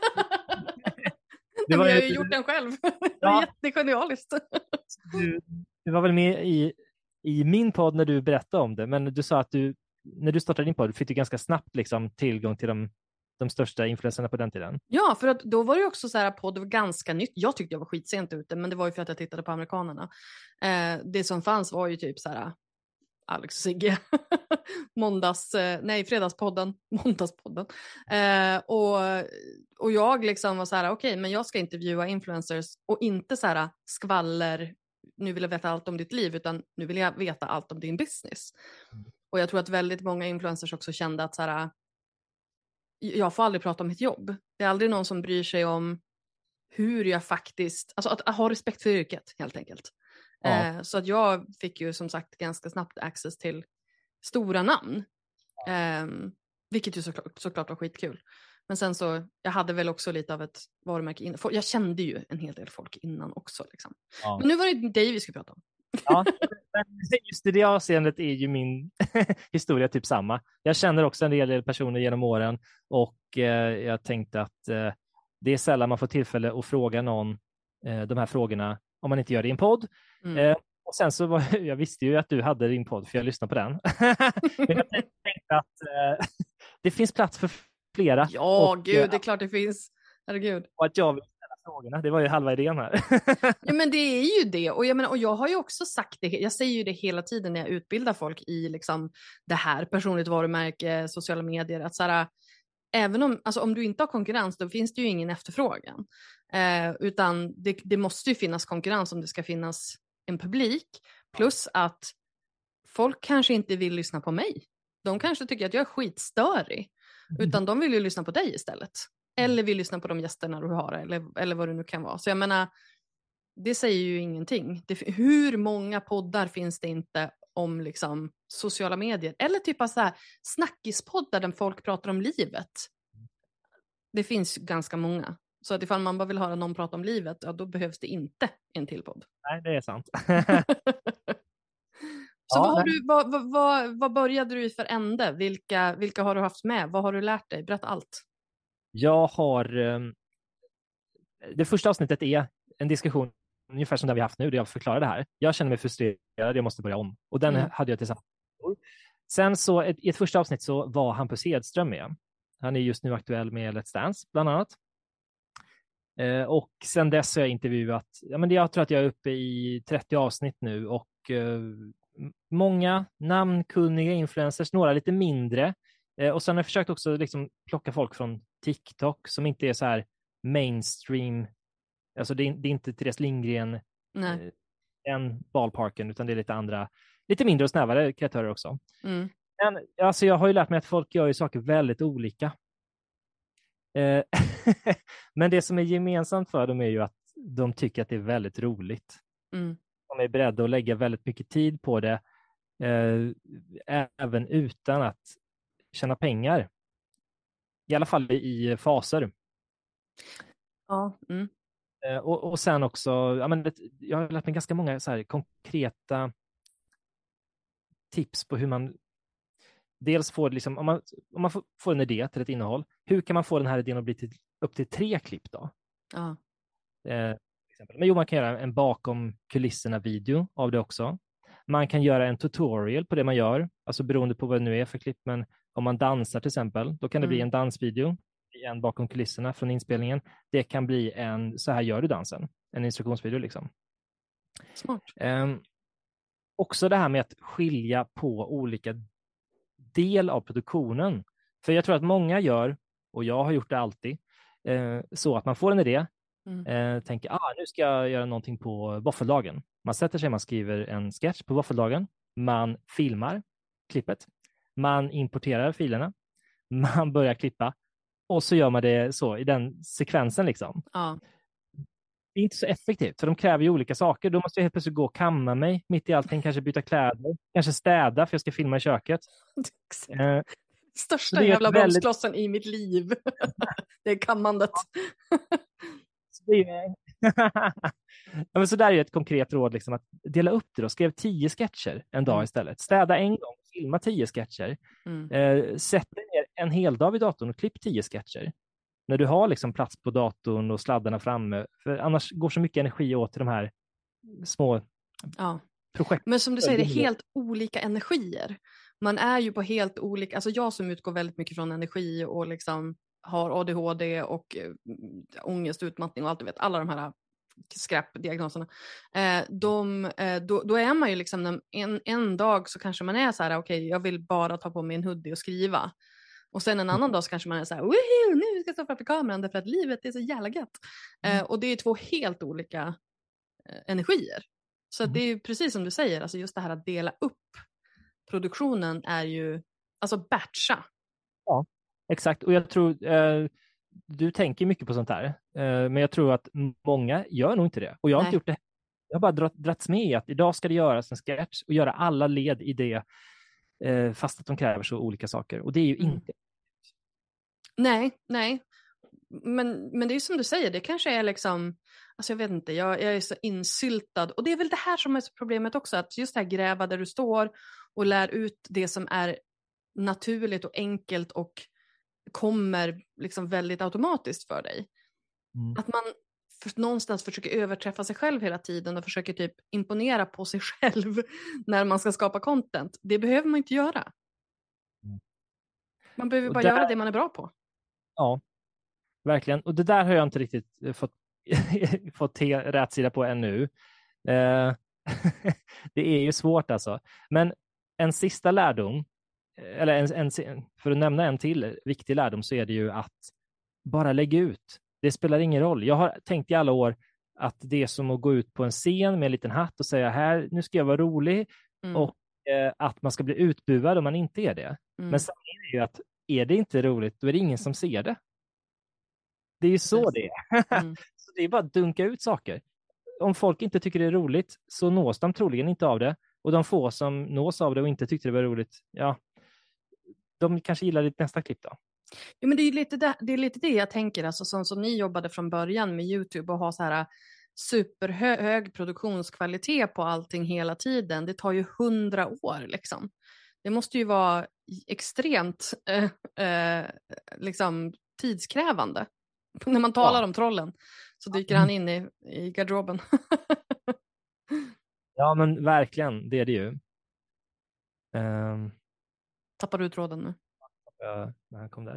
Det var jag har ju ju gjort den själv. Ja. Det är jättegenialiskt. Du, du var väl med i, i min podd när du berättade om det, men du sa att du, när du startade din podd fick du ganska snabbt liksom, tillgång till de, de största influencerna på den tiden. Ja, för att då var det också så här, podd var ganska nytt. Jag tyckte jag var skitsent ute, men det var ju för att jag tittade på amerikanerna. Eh, det som fanns var ju typ så här Alex och Sigge, måndags, eh, nej fredagspodden, måndagspodden. Eh, och, och jag liksom var så här, okej, okay, men jag ska intervjua influencers och inte så här skvaller, nu vill jag veta allt om ditt liv, utan nu vill jag veta allt om din business. Mm. Och jag tror att väldigt många influencers också kände att så här, jag får aldrig prata om mitt jobb. Det är aldrig någon som bryr sig om hur jag faktiskt, alltså att, att ha respekt för yrket helt enkelt. Ja. Eh, så att jag fick ju som sagt ganska snabbt access till stora namn. Eh, vilket ju såklart, såklart var skitkul. Men sen så, jag hade väl också lite av ett varumärke innan. Jag kände ju en hel del folk innan också. Liksom. Ja. Men nu var det dig vi skulle prata om. Ja, just i det avseendet är ju min historia typ samma. Jag känner också en del personer genom åren och eh, jag tänkte att eh, det är sällan man får tillfälle att fråga någon eh, de här frågorna om man inte gör det i en podd. Mm. Eh, och sen så var jag visste ju att du hade din podd för jag lyssnade på den. Men jag tänkte att eh, det finns plats för flera. Ja, och, gud, det är klart det finns. Herregud. Och att jag vill ställa frågorna, det var ju halva idén här. Ja, men det är ju det. Och jag, menar, och jag har ju också sagt det, jag säger ju det hela tiden när jag utbildar folk i liksom, det här, personligt varumärke, sociala medier, att så här, även om, alltså, om du inte har konkurrens, då finns det ju ingen efterfrågan. Eh, utan det, det måste ju finnas konkurrens om det ska finnas en publik. Plus att folk kanske inte vill lyssna på mig. De kanske tycker att jag är skitstörig. Mm. Utan de vill ju lyssna på dig istället. Eller vill lyssna på de gästerna du har. Eller, eller vad det nu kan vara. Så jag menar, det säger ju ingenting. Det, hur många poddar finns det inte om liksom sociala medier? Eller typ av så här snackispoddar där folk pratar om livet. Det finns ganska många. Så att ifall man bara vill höra någon prata om livet, ja, då behövs det inte en till podd. Nej, det är sant. Så Ja, vad, har nej. du, vad, vad, vad, vad började du i för ände? Vilka, vilka har du haft med? Vad har du lärt dig? Berätta allt. Jag har... eh, Det första avsnittet är en diskussion ungefär som den vi har haft nu, där jag förklarar det här. Jag känner mig frustrerad, jag måste börja om. Och den Mm. hade jag tillsammans. Sen så, ett, i ett första avsnitt så var Hampus Hedström med. Han är just nu aktuell med Let's Dance, bland annat. Eh, och sen dess har jag intervjuat, ja, men jag tror att jag är uppe i trettio avsnitt nu, och eh, många namnkunniga influencers, några lite mindre. Eh, och sen har jag försökt också liksom plocka folk från TikTok som inte är så här mainstream. Alltså det är, det är inte Therese Lindgren, Nej. eh, en ballparken, utan det är lite andra, lite mindre och snävare kreatörer också. Mm. Men alltså jag har ju lärt mig att folk gör ju saker väldigt olika. Eh, Men det som är gemensamt för dem är ju att de tycker att det är väldigt roligt. Mm. De är beredda att lägga väldigt mycket tid på det, eh, även utan att tjäna pengar. I alla fall i faser. Ja. Mm. Eh, och, och sen också, ja, men det, jag har lärt mig ganska många så här konkreta tips på hur man dels får, liksom, om man, om man får, får en idé till ett innehåll, hur kan man få den här idén att bli till, upp till tre klipp då? Ja. Eh, till exempel. Men jo, man kan göra en bakom kulisserna video av det också. Man kan göra en tutorial på det man gör, alltså beroende på vad det nu är för klipp, men om man dansar till exempel, då kan det Mm. bli en dansvideo, en bakom kulisserna från inspelningen. Det kan bli en, så här gör du dansen, en instruktionsvideo liksom. Smart. Eh, också det här med att skilja på olika del av produktionen. För jag tror att många gör, och jag har gjort det alltid, eh, så att man får en idé, Mm. eh, tänker, ah, nu ska jag göra någonting på våffeldagen. Man sätter sig, man skriver en sketch på våffeldagen, man filmar klippet, man importerar filerna, man börjar klippa, och så gör man det så i den sekvensen liksom. Ja. Det är inte så effektivt, för de kräver ju olika saker. Då måste jag helt plötsligt gå och kamma mig mitt i allting, kanske byta kläder, kanske städa för jag ska filma i köket. Eh, Största det är jävla ett väldigt- bromsklossen i mitt liv. Det är kammandet. Så det är... ja, men så där är ett konkret råd, liksom, att dela upp det då. Skriv tio sketcher en dag Mm. istället. Städa en gång, filma tio sketcher. Mm. Eh, sätt dig ner en hel dag vid datorn och klipp tio sketcher. När du har liksom plats på datorn och sladdarna framme. För annars går så mycket energi åt till de här små Ja. projekten. Men som du säger, det är helt olika energier. Man är ju på helt olika, alltså jag som utgår väldigt mycket från energi och liksom har A D H D och äh, ångest, utmattning och allt du vet, alla de här skräpdiagnoserna. Eh, de, eh, då, då är man ju liksom en, en dag så kanske man är så här, okej, okay, jag vill bara ta på mig en hoodie och skriva. Och sen en annan dag så kanske man är så här, woho, nu ska jag stå framför kameran därför att livet är så jävla gött. Eh, och det är två helt olika eh, energier. Så att det är ju precis som du säger, alltså just det här att dela upp produktionen är ju, alltså batcha. Ja, exakt. Och jag tror, eh, du tänker mycket på sånt här, eh, men jag tror att många gör nog inte det. Och jag har Nej. inte gjort det. Jag har bara dratt, dragits med i att idag ska det göras en sketch och göra alla led i det, eh, fast att de kräver så olika saker. Och det är ju Mm. inte... Nej, nej. Men, men det är ju som du säger, det kanske är liksom, alltså jag vet inte, jag, jag är så insyltad. Och det är väl det här som är problemet också, att just det här gräva där du står och lär ut det som är naturligt och enkelt och kommer liksom väldigt automatiskt för dig. Mm. Att man för, någonstans försöker överträffa sig själv hela tiden och försöker typ imponera på sig själv när man ska skapa content. Det behöver man inte göra. Mm. Man behöver Och bara där... göra det man är bra på. Ja, verkligen. Och det där har jag inte riktigt fått, fått te, rätt sida på ännu. Eh, det är ju svårt alltså. Men en sista lärdom, eller en, en, för att nämna en till viktig lärdom, så är det ju att bara lägga ut. Det spelar ingen roll. Jag har tänkt i alla år att det är som att gå ut på en scen med en liten hatt och säga, här, nu ska jag vara rolig. Mm. Och eh, att man ska bli utbuad om man inte är det. Mm. Men sanningen är ju att är det inte roligt, då är det ingen som ser det. Det är ju så det är. Mm. Så det är bara att dunka ut saker. om folk inte tycker det är roligt så nås de troligen inte av det. Och de få som nås av det och inte tyckte det var roligt, ja, de kanske gillar ditt nästa klipp då. Ja, men det är lite det, det är lite det jag tänker, alltså som, som ni jobbade från början med YouTube och ha så här superhög produktionskvalitet på allting hela tiden. Det tar ju hundra år liksom. Det måste ju vara extremt eh, eh, liksom tidskrävande. När man talar ja. om trollen så dyker han in i, i garderoben. Ja, men verkligen, det är det ju. Um... Tappar du tråden nu? Ja, när han kom där.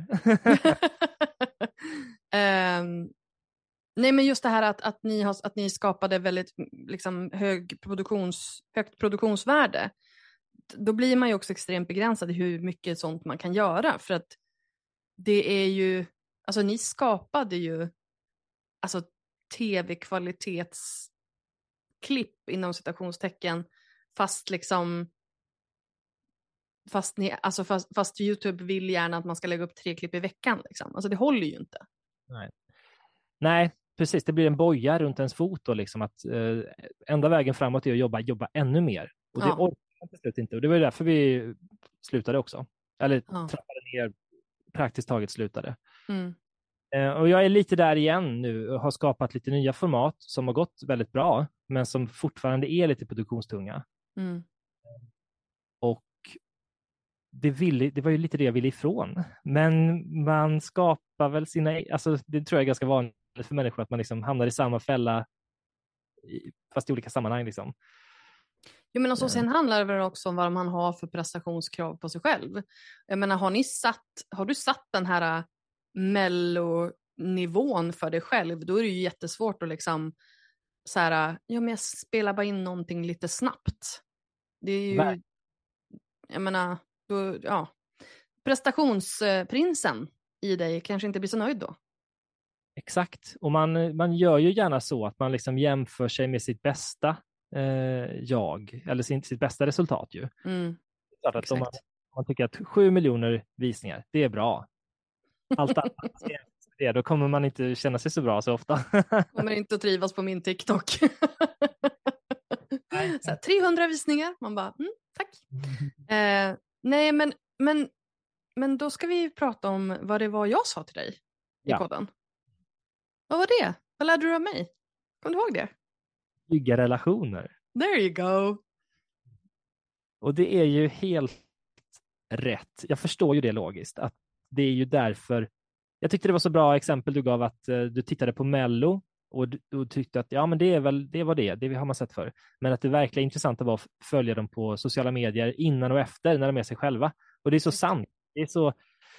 um, nej, men just det här att, att, ni, har, att ni skapade väldigt liksom, hög produktions, högt produktionsvärde. Då blir man ju också extremt begränsad i hur mycket sånt man kan göra. För att det är ju, alltså ni skapade ju alltså tv-kvalitetsklipp inom citationstecken fast liksom Fast, ni, alltså fast, fast YouTube vill gärna att man ska lägga upp tre klipp i veckan. Liksom. Alltså det håller ju inte. Nej, Nej precis. Det blir en boja runt ens fot. Då, liksom, att, eh, enda vägen framåt är att jobba, jobba ännu mer. Och det ja. orkar man till slut inte. Och det var därför vi slutade också. Eller ja. trappade ner, praktiskt taget slutade. Mm. Eh, och jag är lite där igen nu och har skapat lite nya format som har gått väldigt bra. Men som fortfarande är lite produktionstunga. Mm. Och Det, ville, det var ju lite det jag ville ifrån. Men man skapar väl sina... Alltså det tror jag är ganska vanligt för människor att man liksom hamnar i samma fälla i, fast i olika sammanhang. Liksom. Jo, men alltså, sen handlar det väl också om vad man har för prestationskrav på sig själv. Jag menar, har, ni satt, har du satt den här mellonivån för dig själv, då är det ju jättesvårt att liksom så här, ja men jag spelar bara in någonting lite snabbt. Det är ju... Nej. Jag menar... Då, ja, prestationsprinsen i dig kanske inte blir så nöjd då. Exakt, och man, man gör ju gärna så att man liksom jämför sig med sitt bästa eh, jag, eller sin, sitt bästa resultat ju. Mm, så att om man, man tycker att sju miljoner visningar, det är bra. Allt annat det, då kommer man inte känna sig så bra så ofta. Kommer inte att trivas på min TikTok. Nej. Så här, trehundra visningar, man bara, mm, tack. Eh, Nej, men, men, men då ska vi prata om vad det var jag sa till dig i ja. podden. Vad var det? Vad lärde du av mig? Kommer du ihåg det? Bygga relationer. There you go. Och det är ju helt rätt. Jag förstår ju det logiskt. Att det är ju därför. Jag tyckte det var så bra exempel du gav att uh, du tittade på Mello och du, du tyckte att ja, men det är väl det var det. Det har man sett för. Men att det verkligen intressanta var att följa dem på sociala medier innan och efter när de är sig själva. Och det är så sant. Det är så...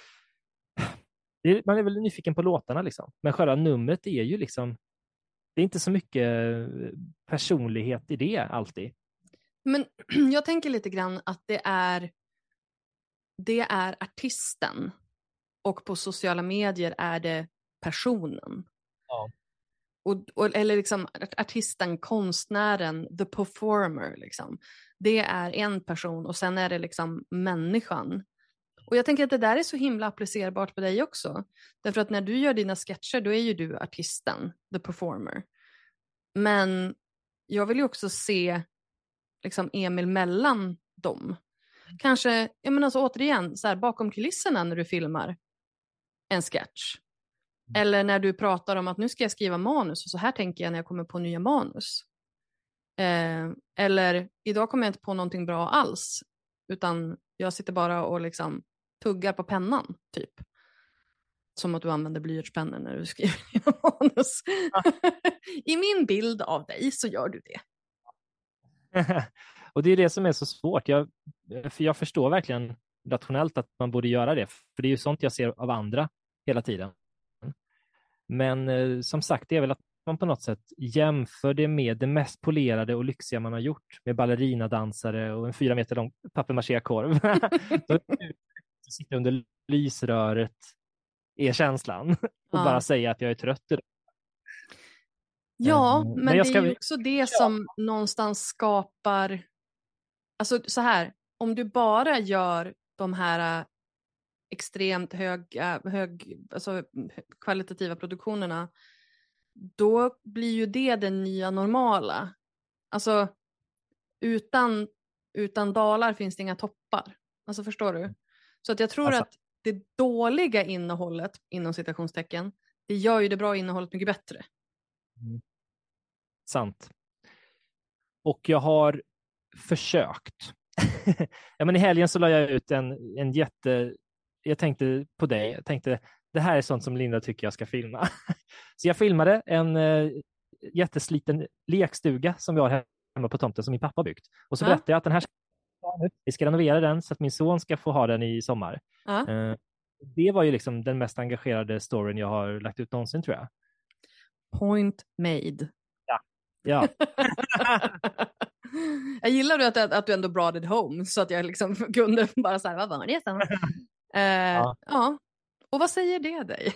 Det är, man är väl nyfiken på låtarna liksom. Men själva numret är ju liksom... Det är inte så mycket personlighet i det alltid. Men jag tänker lite grann att det är... Det är artisten. Och på sociala medier är det personen. Ja. Och, och, eller liksom artisten, konstnären, the performer liksom. Det är en person och sen är det liksom människan. Och jag tänker att det där är så himla applicerbart på dig också. Därför att när du gör dina sketcher, då är ju du artisten, the performer. Men jag vill ju också se liksom Emil mellan dem. Kanske, jag menar så återigen, så här, bakom kulisserna när du filmar en sketch. Eller när du pratar om att nu ska jag skriva manus och så här tänker jag när jag kommer på nya manus. Eh, eller idag kommer jag inte på någonting bra alls. Utan jag sitter bara och liksom tuggar på pennan, typ. Som att du använder blyertspennor när du skriver dina manus. Ja. I min bild av dig så gör du det. Och det är det som är så svårt. Jag, för jag förstår verkligen rationellt att man borde göra det. För det är ju sånt jag ser av andra hela tiden. Men eh, som sagt, det är väl att man på något sätt jämför det med det mest polerade och lyxiga man har gjort. Med ballerina-dansare och en fyra meter lång papier-maché-korv. Så sitter under lysröret är känslan. Och ja. bara säga att jag är trött idag. Ja, men, men det ska... är ju också det som någonstans skapar... Alltså så här, om du bara gör de här extremt höga, hög, alltså, kvalitativa produktionerna, då blir ju det den nya normala. Alltså utan, utan dalar finns det inga toppar. Alltså förstår du? Så att jag tror Alltså, att det dåliga innehållet inom citationstecken, det gör ju det bra innehållet mycket bättre. Mm. Sant. Och jag har försökt. Ja, men i helgen så la jag ut en, en jätte... Jag tänkte på dig. Jag tänkte, det här är sånt som Linda tycker jag ska filma. Så jag filmade en uh, jättesliten lekstuga som vi har hemma på tomten som min pappa byggt. Och så Ja. berättade jag att den här ska vi ska renovera den så att min son ska få ha den i sommar. Ja. Uh, det var ju liksom den mest engagerade storyn jag har lagt ut någonsin, tror jag. Point made. Ja. Ja. Jag gillar att, att, att du ändå brought it home så att jag liksom kunde bara säga vad var det sen? uh, ja. ja. Och vad säger det dig?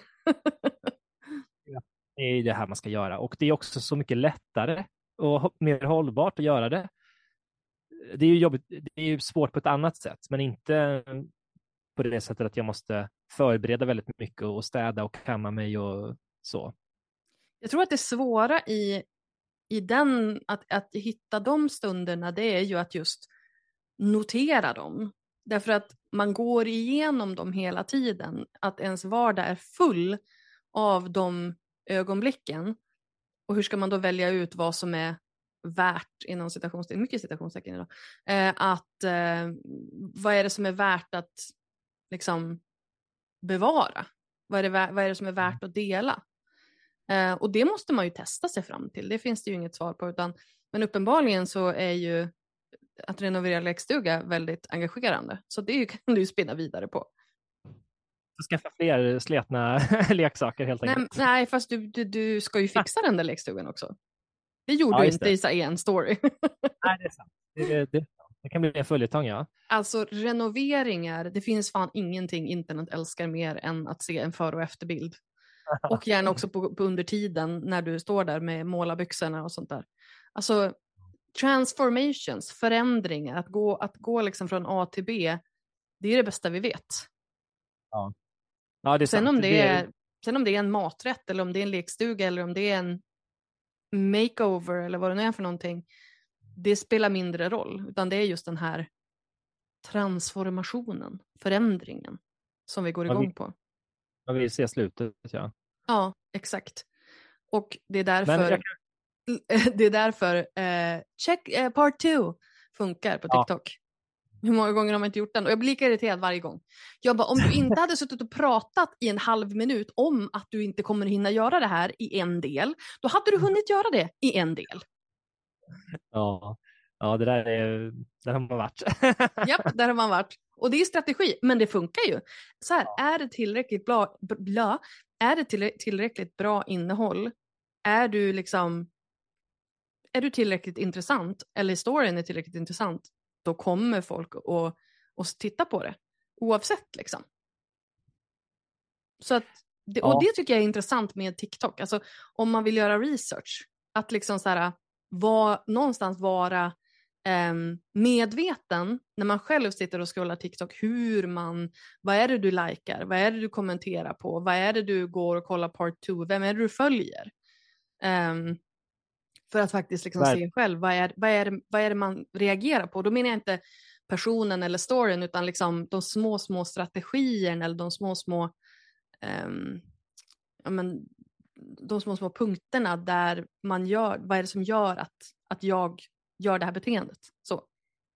Det är det här man ska göra. Och det är också så mycket lättare och mer hållbart att göra det. Det är ju jobbigt, det är ju svårt på ett annat sätt, men inte på det sättet att jag måste förbereda väldigt mycket och städa och kamma mig och så. Jag tror att det svåra i, i den, att, att hitta de stunderna, det är ju att just notera dem. Därför att man går igenom dem hela tiden. Att ens vardag är full av de ögonblicken. Och hur ska man då välja ut vad som är värt, inom citationstecken, mycket citationstecken idag, eh, att eh, vad är det som är värt att liksom bevara? Vad är det, vad är det som är värt att dela? Eh, och det måste man ju testa sig fram till. Det finns det ju inget svar på. Utan, men uppenbarligen så är ju att renovera lekstuga väldigt engagerande. Så det kan du ju spinna vidare på. Skaffa fler sletna leksaker helt enkelt. Nej, nej fast du, du, du ska ju fixa den där lekstugan också. Det gjorde Ja, du just inte det. i så en story. Nej, det är sant. Det, det, det kan bli en följetong, ja. Alltså renoveringar, det finns fan ingenting internet älskar mer än att se en för- och efterbild. Och gärna också på, på undertiden när du står där med målarbyxorna och sånt där. Alltså transformations, förändringar, att gå, att gå liksom från A till B, det är det bästa vi vet. Ja. Ja, det är sen, sant. om det det är, sen om det är en maträtt eller om det är en lekstuga eller om det är en makeover eller vad det nu är för någonting, det spelar mindre roll, utan det är just den här transformationen, förändringen som vi går igång vi, på. Jag vill se slutet, ja. Ja, exakt. Och det är därför jag... det är därför eh, check eh, part two funkar på TikTok. Ja. Hur många gånger har man inte gjort den? Och jag blir lika irriterad varje gång. Jag bara, om du inte hade suttit och pratat i en halv minut om att du inte kommer hinna göra det här i en del, då hade du hunnit göra det i en del. Ja, ja det där, är, där har man varit. Japp, där har man varit. Och det är strategi, men det funkar ju. Så här, är det tillräckligt bra, bla, är det till, tillräckligt bra innehåll? Är du liksom är du tillräckligt intressant eller storyn är tillräckligt intressant, då kommer folk att, att titta på det oavsett liksom. Så att det, ja. Och det tycker jag är intressant med TikTok. Alltså om man vill göra research, att liksom så här, var, någonstans vara eh, medveten när man själv sitter och scrollar TikTok, hur man, vad är det du likar, vad är det du kommenterar på, vad är det du går och kollar part two, vem är det du följer? Um, för att faktiskt liksom se själv, vad är, vad, är det, vad är det man reagerar på? Då menar jag inte personen eller storyn, utan liksom de små, små strategierna eller de små, små um, ja, men, de små, små punkterna där man gör, vad är det som gör att, att jag gör det här beteendet? Så.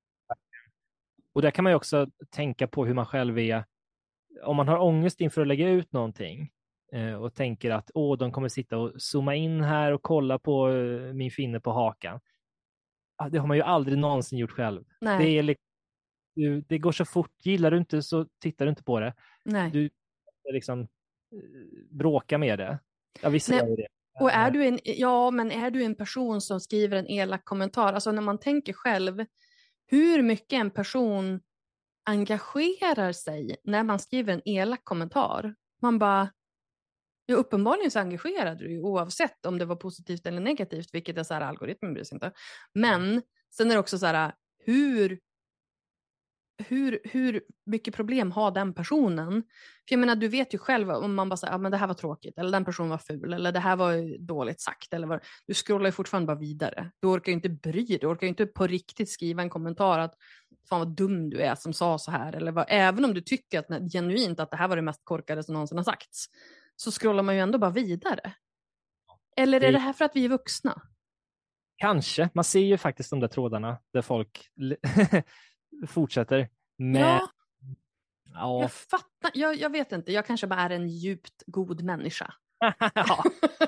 Och där kan man ju också tänka på hur man själv är, om man har ångest inför att lägga ut någonting och tänker att åh, de kommer sitta och zooma in här och kolla på min finne på hakan. Det har man ju aldrig någonsin gjort själv. Nej. Det, är liksom, det går så fort. Gillar du inte så tittar du inte på det. Nej. Du liksom bråka med det. Ja, visst är det. Och är du en, ja, men är du en person som skriver en elak kommentar, alltså när man tänker själv hur mycket en person engagerar sig när man skriver en elak kommentar. Man bara, ja, uppenbarligen så engagerade du ju oavsett om det var positivt eller negativt, vilket är så här, algoritmen bryr sig inte. Men sen är det också så här, hur hur, hur mycket problem har den personen? För jag menar, du vet ju själv om man bara säger, ja men det här var tråkigt, eller den personen var ful, eller det här var dåligt sagt, eller vad, du scrollar ju fortfarande bara vidare. Du orkar ju inte bry dig, du orkar ju inte på riktigt skriva en kommentar att fan vad dum du är som sa så här, eller vad, även om du tycker att genuint att det här var det mest korkade som någonsin har sagts, så scrollar man ju ändå bara vidare. Eller är det här för att vi är vuxna? Kanske. Man ser ju faktiskt de där trådarna där folk fortsätter med... Ja, ja. jag fattar. Jag, jag vet inte. Jag kanske bara är en djupt god människa. Ja.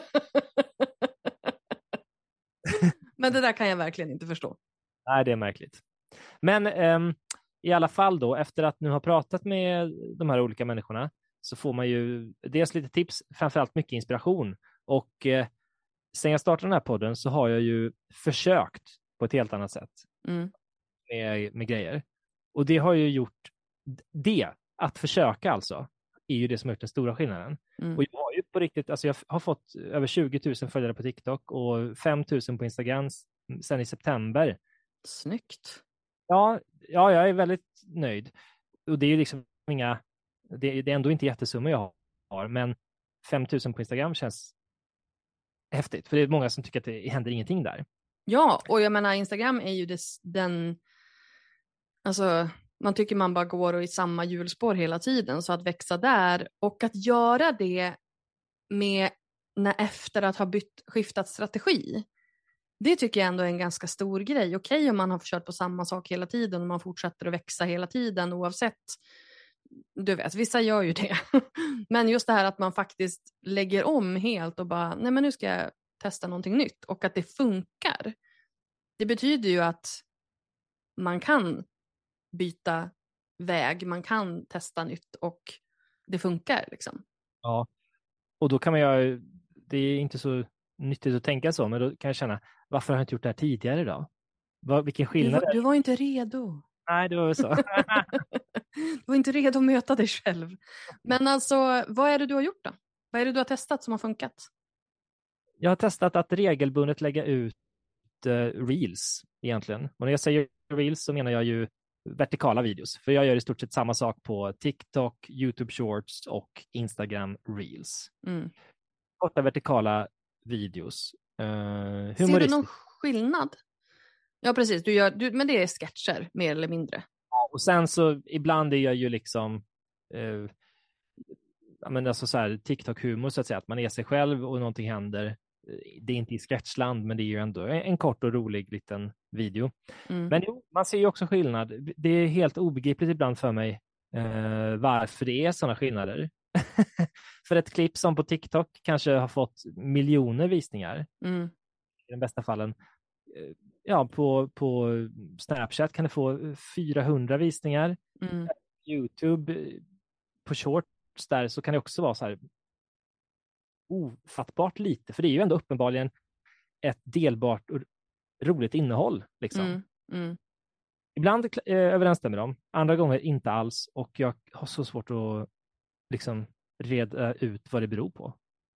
Men det där kan jag verkligen inte förstå. Nej, det är märkligt. Men um, i alla fall då, efter att nu ha pratat med de här olika människorna, så får man ju dels lite tips, framförallt mycket inspiration. Och eh, sen jag startade den här podden så har jag ju försökt på ett helt annat sätt Mm. med, med grejer. Och det har ju gjort det, att försöka alltså, är ju det som har gjort den stora skillnaden. Mm. Och jag har ju på riktigt, alltså jag har fått över tjugo tusen följare på TikTok och fem tusen på Instagram sedan i september. Snyggt. Ja, ja, jag är väldigt nöjd. Och det är ju liksom inga, det, det är ändå inte jättesummor jag har, men fem tusen på Instagram känns häftigt. För det är många som tycker att det händer ingenting där. Ja, och jag menar Instagram är ju des, den, alltså man tycker man bara går i samma hjulspår hela tiden, så att växa där och att göra det med när efter att ha bytt, skiftat strategi, det tycker jag ändå är en ganska stor grej. Okej om man har kört på samma sak hela tiden och man fortsätter att växa hela tiden oavsett, du vet, vissa gör ju det. Men just det här att man faktiskt lägger om helt och bara, nej men nu ska jag testa någonting nytt och att det funkar. Det betyder ju att man kan byta väg, man kan testa nytt och det funkar liksom. Ja, och då kan man ju, det är inte så nyttigt att tänka så, men då kan jag känna, varför har jag inte gjort det här tidigare då? Vad, vilken skillnad Du var, du var inte redo. Nej, det var väl så. Du var inte redo att möta dig själv. Men alltså, vad är det du har gjort då? Vad är det du har testat som har funkat? Jag har testat att regelbundet lägga ut uh, reels egentligen. Och när jag säger reels så menar jag ju vertikala videos. För jag gör i stort sett samma sak på TikTok, YouTube Shorts och Instagram Reels. Mm. Korta vertikala videos. Uh, Ser du någon skillnad? Ja, precis. Du gör, du, men det är sketcher, mer eller mindre. Ja, och sen så ibland är jag ju liksom uh, ja, men alltså så här, TikTok-humor så att säga. Att man är sig själv och någonting händer. Det är inte i sketchland, men det är ju ändå en, en kort och rolig liten video. Mm. Men jo, man ser ju också skillnad. Det är helt obegripligt ibland för mig uh, varför det är sådana skillnader. För ett klipp som på TikTok kanske har fått miljoner visningar. Mm. I de bästa fallen. Ja, på, på Snapchat kan det få fyrahundra visningar. Mm. YouTube på shorts där så kan det också vara så här ofattbart lite. För det är ju ändå uppenbarligen ett delbart och roligt innehåll. Liksom. Mm. Mm. Ibland eh, överensstämmer de, andra gånger inte alls. Och jag har så svårt att liksom reda ut vad det beror på.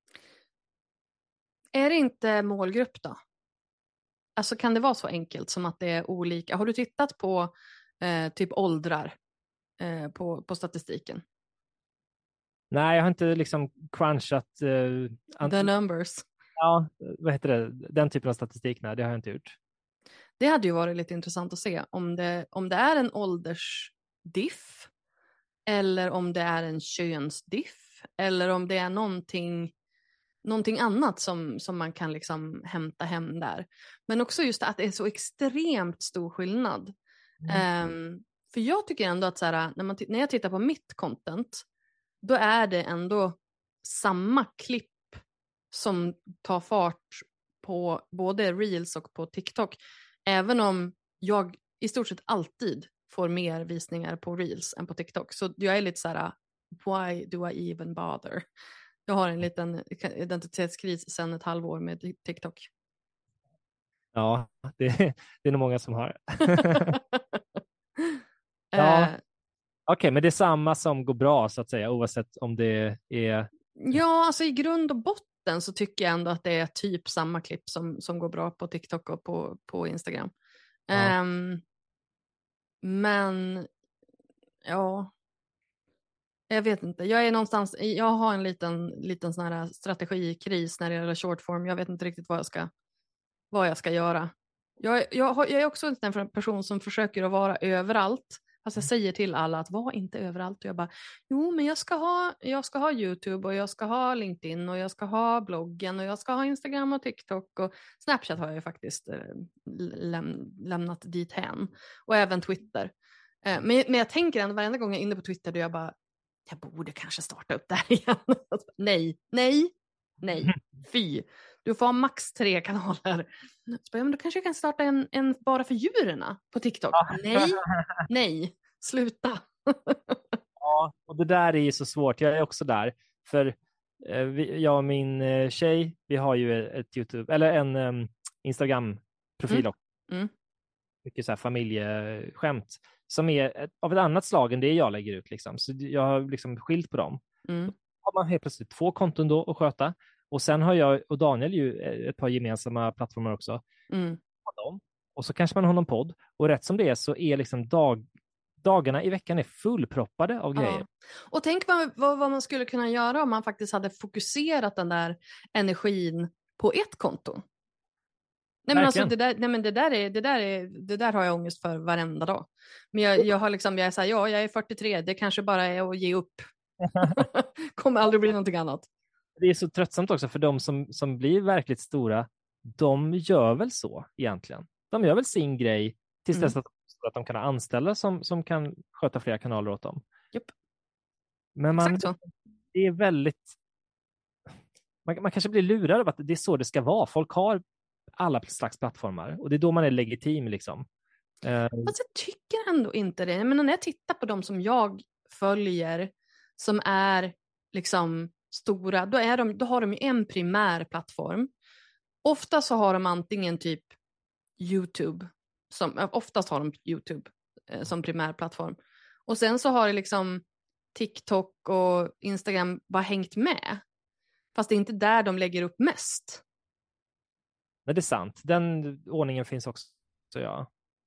Är det inte målgrupp då? Alltså kan det vara så enkelt som att det är olika? Har du tittat på eh, typ åldrar eh, på, på statistiken? Nej, jag har inte liksom crunchat... Eh, The numbers. Ja, vad heter det? Den typen av statistik, nej, det har jag inte gjort. Det hade ju varit lite intressant att se om det, om det är en åldersdiff eller om det är en könsdiff eller om det är någonting, någonting annat som, som man kan liksom hämta hem där. Men också just att det är så extremt stor skillnad. Mm. Um, för jag tycker ändå att så här, när, man t- när jag tittar på mitt content, då är det ändå samma klipp som tar fart på både Reels och på TikTok. Även om jag i stort sett alltid får mer visningar på Reels än på TikTok. Så jag är lite så här, why do I even bother? Jag har en liten identitetskris sedan ett halvår med TikTok. Ja, det, det är nog många som har. Ja. Okej, okay, men det är samma som går bra så att säga, oavsett om det är... Ja, alltså i grund och botten så tycker jag ändå att det är typ samma klipp som, som går bra på TikTok och på, på Instagram. Ja. Um, men Ja, jag vet inte. Jag är någonstans, jag har en liten, liten sån här strategikris när det gäller shortform. Jag vet inte riktigt vad jag ska, vad jag ska göra. Jag, jag, har, jag är också en person som försöker att vara överallt. Fast jag säger till alla att var inte överallt. Och jag bara, jo men jag ska ha, jag ska ha YouTube och jag ska ha LinkedIn och jag ska ha bloggen och jag ska ha Instagram och TikTok och Snapchat har jag ju faktiskt eh, läm, lämnat dit hän. Och även Twitter. Eh, men, men jag tänker ändå varenda gång jag är inne på Twitter då jag bara, jag borde kanske starta upp där igen. nej, nej, nej, fy. Du får ha max tre kanaler. Så bara, ja, men då kanske jag kan starta en, en bara för djuren på TikTok. Nej, nej, sluta. Ja, och det där är ju så svårt. Jag är också där. För eh, vi, jag och min eh, tjej, vi har ju ett YouTube, eller en um, Instagram-profil Mm. också. Mm. Mycket så här familjeskämt. Som är ett, av ett annat slag än det jag lägger ut. Liksom. Så jag har liksom skilt på dem. Mm. Då har man helt plötsligt två konton då att sköta. Och sen har jag och Daniel ju ett par gemensamma plattformar också. Mm. Och så kanske man har någon podd. Och rätt som det är så är liksom dag, dagarna i veckan är fullproppade av grejer. Ja. Och tänk vad, vad, vad man skulle kunna göra om man faktiskt hade fokuserat den där energin på ett konto. Nej men, alltså, det, där, nej men det, där är, det, där är, det där har jag ångest för varenda dag. Men jag, jag har liksom, jag är så här, ja jag är fyrtiotre, det kanske bara är att ge upp. Kommer aldrig bli någonting annat. Det är så tröttsamt också för de som, som blir verkligt stora, de gör väl så egentligen. De gör väl sin grej tills Mm. dess att, att de kan ha anställda som, som kan sköta flera kanaler åt dem. Japp. Men man, Exakt så. det är väldigt... Man, man kanske blir lurad av att det är så det ska vara. Folk har alla slags plattformar och det är då man är legitim liksom. Uh, Fast jag tycker ändå inte det. Men när jag tittar på de som jag följer som är liksom stora, då, är de, då har de ju en primär plattform. Ofta så har de antingen typ YouTube, som, oftast har de YouTube eh, som primär plattform. Och sen så har det liksom TikTok och Instagram bara hängt med. Fast det är inte där de lägger upp mest. Men det är sant. Den ordningen finns också. Så ja.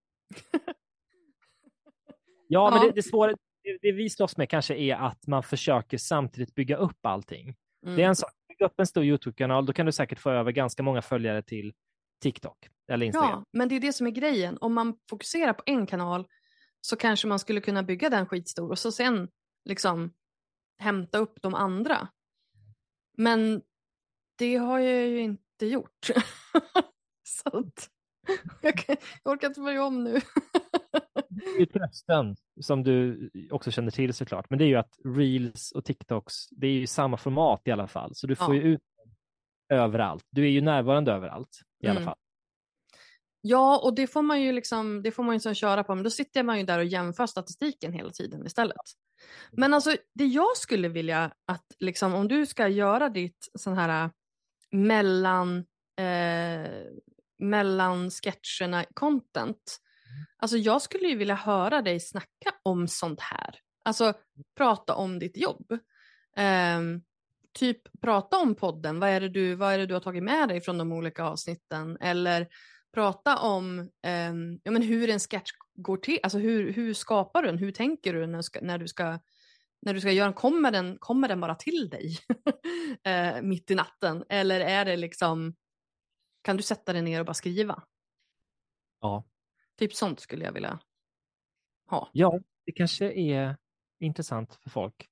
ja, men det, det svåra, det, det vi slåss med kanske är att man försöker samtidigt bygga upp allting. Mm. Det är en sak. Bygga upp en stor YouTube-kanal, då kan du säkert få över ganska många följare till TikTok eller Instagram. Ja, men det är det som är grejen. Om man fokuserar på en kanal så kanske man skulle kunna bygga den skitstor och så sen liksom hämta upp de andra. Men det har jag ju inte gjort. Så att jag, kan, jag orkar inte börja om nu. Det är trösten som du också känner till såklart. Men det är ju att Reels och TikToks, det är ju samma format i alla fall. Så du får Ja. ju ut överallt. Du är ju närvarande överallt i alla Mm. fall. Ja, och det får man ju liksom, det får man ju liksom köra på. Men då sitter man ju där och jämför statistiken hela tiden istället. Men alltså det jag skulle vilja att liksom, om du ska göra ditt sån här mellan eh, mellan sketcherna content. Alltså jag skulle ju vilja höra dig snacka om sånt här. Alltså prata om ditt jobb. Eh, typ prata om podden. Vad är det du, vad är det du har tagit med dig från de olika avsnitten? Eller prata om eh, ja, men hur en sketch går till. Alltså hur, hur skapar du den? Hur tänker du när, ska, när du ska när du ska göra den? Kommer den, kommer den bara till dig eh, mitt i natten? Eller är det liksom, kan du sätta dig ner och bara skriva? Ja. Typ sånt skulle jag vilja ha. Ja, det kanske är intressant för folk.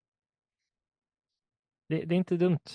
Det, det är inte dumt.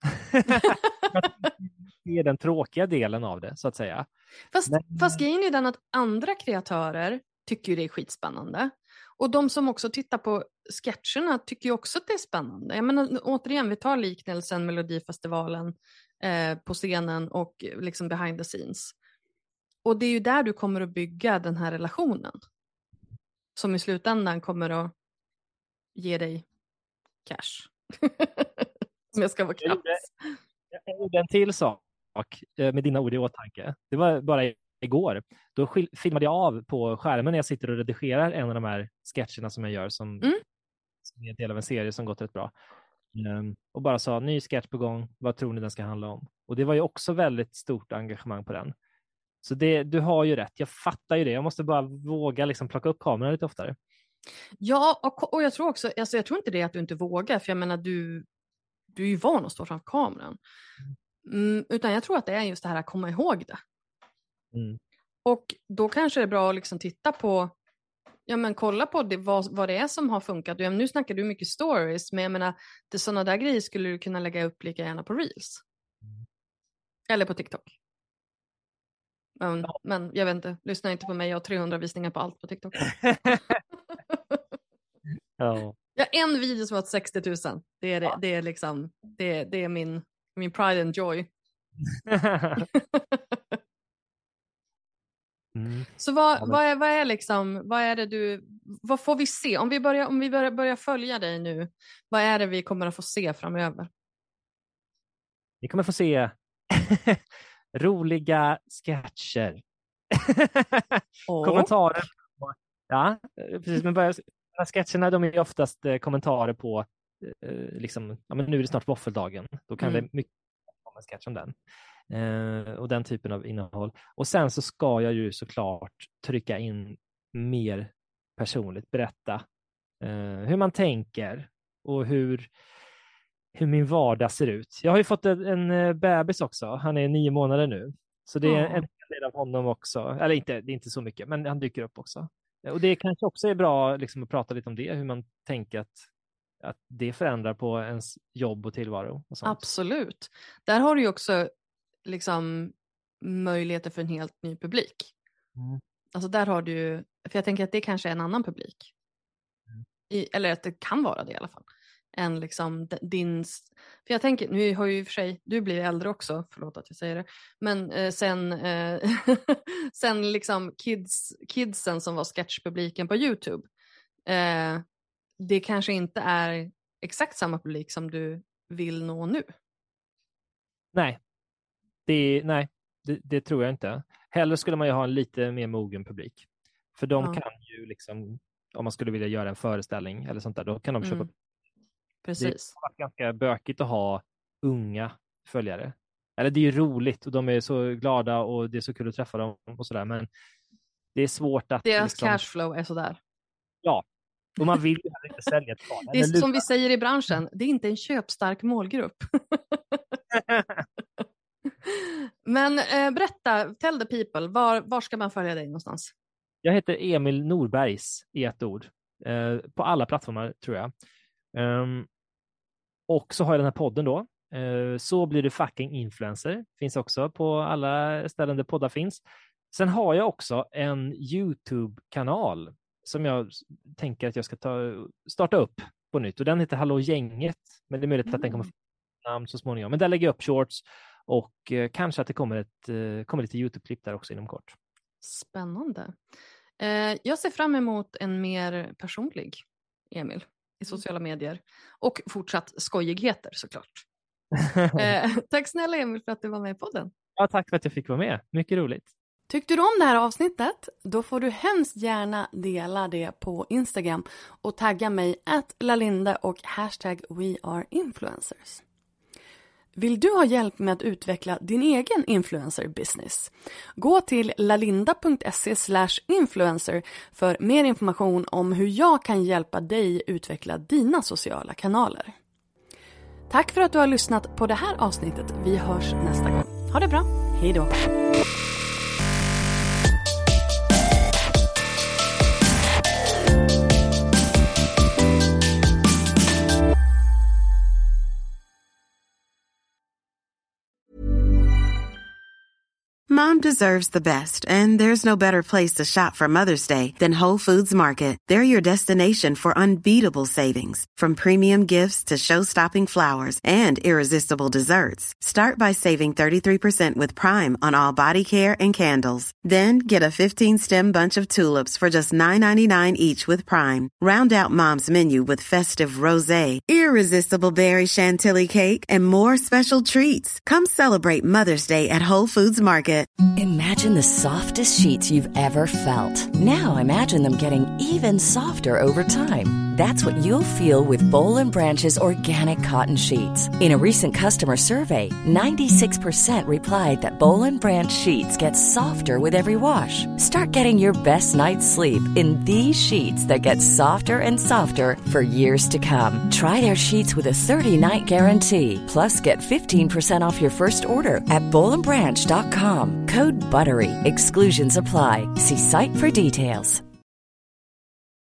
Det är den tråkiga delen av det, så att säga. Fast, Men... fast grejen är den att andra kreatörer tycker ju det är skitspännande. Och de som också tittar på sketcherna tycker ju också att det är spännande. Jag menar, återigen, vi tar liknelsen Melodifestivalen eh, på scenen och liksom behind the scenes. Och det är ju där du kommer att bygga den här relationen. Som i slutändan kommer att ge dig cash. Om jag ska vara krass. Jag gjorde en till sak med dina ord i åtanke. Det var bara igår. Då filmade jag av på skärmen när jag sitter och redigerar en av de här sketcherna som jag gör som, mm. som är en del av en serie som gått rätt bra. Um, och bara sa, ny sketch på gång, vad tror ni den ska handla om? Och det var ju också väldigt stort engagemang på den. Så det, du har ju rätt, jag fattar ju det. Jag måste bara våga liksom plocka upp kameran lite oftare. Ja, och, och jag tror också, alltså jag tror inte det är att du inte vågar, för jag menar du, du är ju van att stå framför kameran. Mm, utan jag tror att det är just det här att komma ihåg det. Mm. Och då kanske det är bra att liksom titta på, ja men kolla på det, vad, vad det är som har funkat. Ja, nu snackar du mycket stories, men jag menar, det sådana där grejer skulle du kunna lägga upp lika gärna på Reels. Mm. Eller på TikTok. Men, ja. men jag vet inte, lyssna inte på mig, jag har trehundra visningar på allt på TikTok. Ja. Jag har en video som har sextio tusen. Det är, det, det är liksom, det, det är min, min pride and joy. Mm. Så vad, ja, men... vad, är, vad är liksom, vad är det du, vad får vi se? Om vi börjar, om vi börjar, börjar följa dig nu, vad är det vi kommer att få se framöver? Vi kommer få se roliga sketcher. Oh. Kommentarer. Ja, precis. Men börjar, sketcherna, de är oftast eh, kommentarer på, eh, liksom, ja men nu är det snart våffeldagen. Då kan mm. det mycket komma en sketch om den. Eh, och den typen av innehåll. Och sen så ska jag ju såklart trycka in mer personligt, berätta eh, hur man tänker och hur, hur min vardag ser ut. Jag har ju fått en, en bebis också, han är nio månader nu. Så det är mm. en del av honom också, eller inte, det är inte så mycket, men han dyker upp också. Och det kanske också är bra liksom, att prata lite om det, hur man tänker att, att det förändrar på ens jobb och tillvaro. Och sånt. Absolut. Där har du ju också liksom möjligheter för en helt ny publik. Mm. Alltså där har du, för jag tänker att det kanske är en annan publik. Mm. I, eller att det kan vara det i alla fall. Än liksom din, för jag tänker, nu har ju i och för sig, du blir äldre också, förlåt att jag säger det, men eh, sen eh, sen liksom kids, kidsen som var sketchpubliken på YouTube, eh, det kanske inte är exakt samma publik som du vill nå nu. Nej. Det, nej, det, det tror jag inte. Hellre skulle man ju ha en lite mer mogen publik. För de ja. kan ju liksom, om man skulle vilja göra en föreställning eller sånt där, då kan de köpa. Mm. Precis. Det är ganska bökigt att ha unga följare. Eller det är ju roligt och de är så glada och det är så kul att träffa dem och sådär, men det är svårt att... Deras liksom... cashflow är sådär. Ja, och man vill ju inte sälja ett par. Det är som vi säger i branschen, det är inte en köpstark målgrupp. Men eh, berätta, tell the people, var, var ska man följa dig någonstans? Jag heter Emil Norbergs i ett ord. Eh, på alla plattformar tror jag. Um, och så har jag den här podden då. Uh, så blir du fucking influencer. Finns också på alla ställen där poddar finns. Sen har jag också en YouTube-kanal som jag tänker att jag ska ta, starta upp på nytt. Och den heter Hallå Gänget. Men det är möjligt mm. att den kommer få namn så småningom. Men där lägger jag upp shorts. Och uh, kanske att det kommer, ett, uh, kommer lite YouTube-klipp där också inom kort. Spännande. Uh, jag ser fram emot en mer personlig Emil i sociala medier. Och fortsatt skojigheter såklart. uh, tack snälla Emil för att du var med i podden. Ja, tack för att jag fick vara med. Mycket roligt. Tyckte du om det här avsnittet? Då får du hemskt gärna dela det på Instagram och tagga mig at lalinda och hashtag weareinfluencers. Vill du ha hjälp med att utveckla din egen influencer business? Gå till lalinda.se slash influencer för mer information om hur jag kan hjälpa dig utveckla dina sociala kanaler. Tack för att du har lyssnat på det här avsnittet. Vi hörs nästa gång. Ha det bra. Hej då. Mom deserves the best, and there's no better place to shop for Mother's Day than Whole Foods Market. They're your destination for unbeatable savings, from premium gifts to show-stopping flowers and irresistible desserts. Start by saving thirty-three percent with Prime on all body care and candles. Then get a fifteen-stem bunch of tulips for just nine ninety-nine each with Prime. Round out Mom's menu with festive rosé, irresistible berry chantilly cake, and more special treats. Come celebrate Mother's Day at Whole Foods Market. Imagine the softest sheets you've ever felt. Now imagine them getting even softer over time. That's what you'll feel with Bowl and Branch's organic cotton sheets. In a recent customer survey, ninety-six percent replied that Bowl and Branch sheets get softer with every wash. Start getting your best night's sleep in these sheets that get softer and softer for years to come. Try their sheets with a thirty-night guarantee. Plus, get fifteen percent off your first order at bowl and branch dot com. Code BUTTERY. Exclusions apply. See site for details.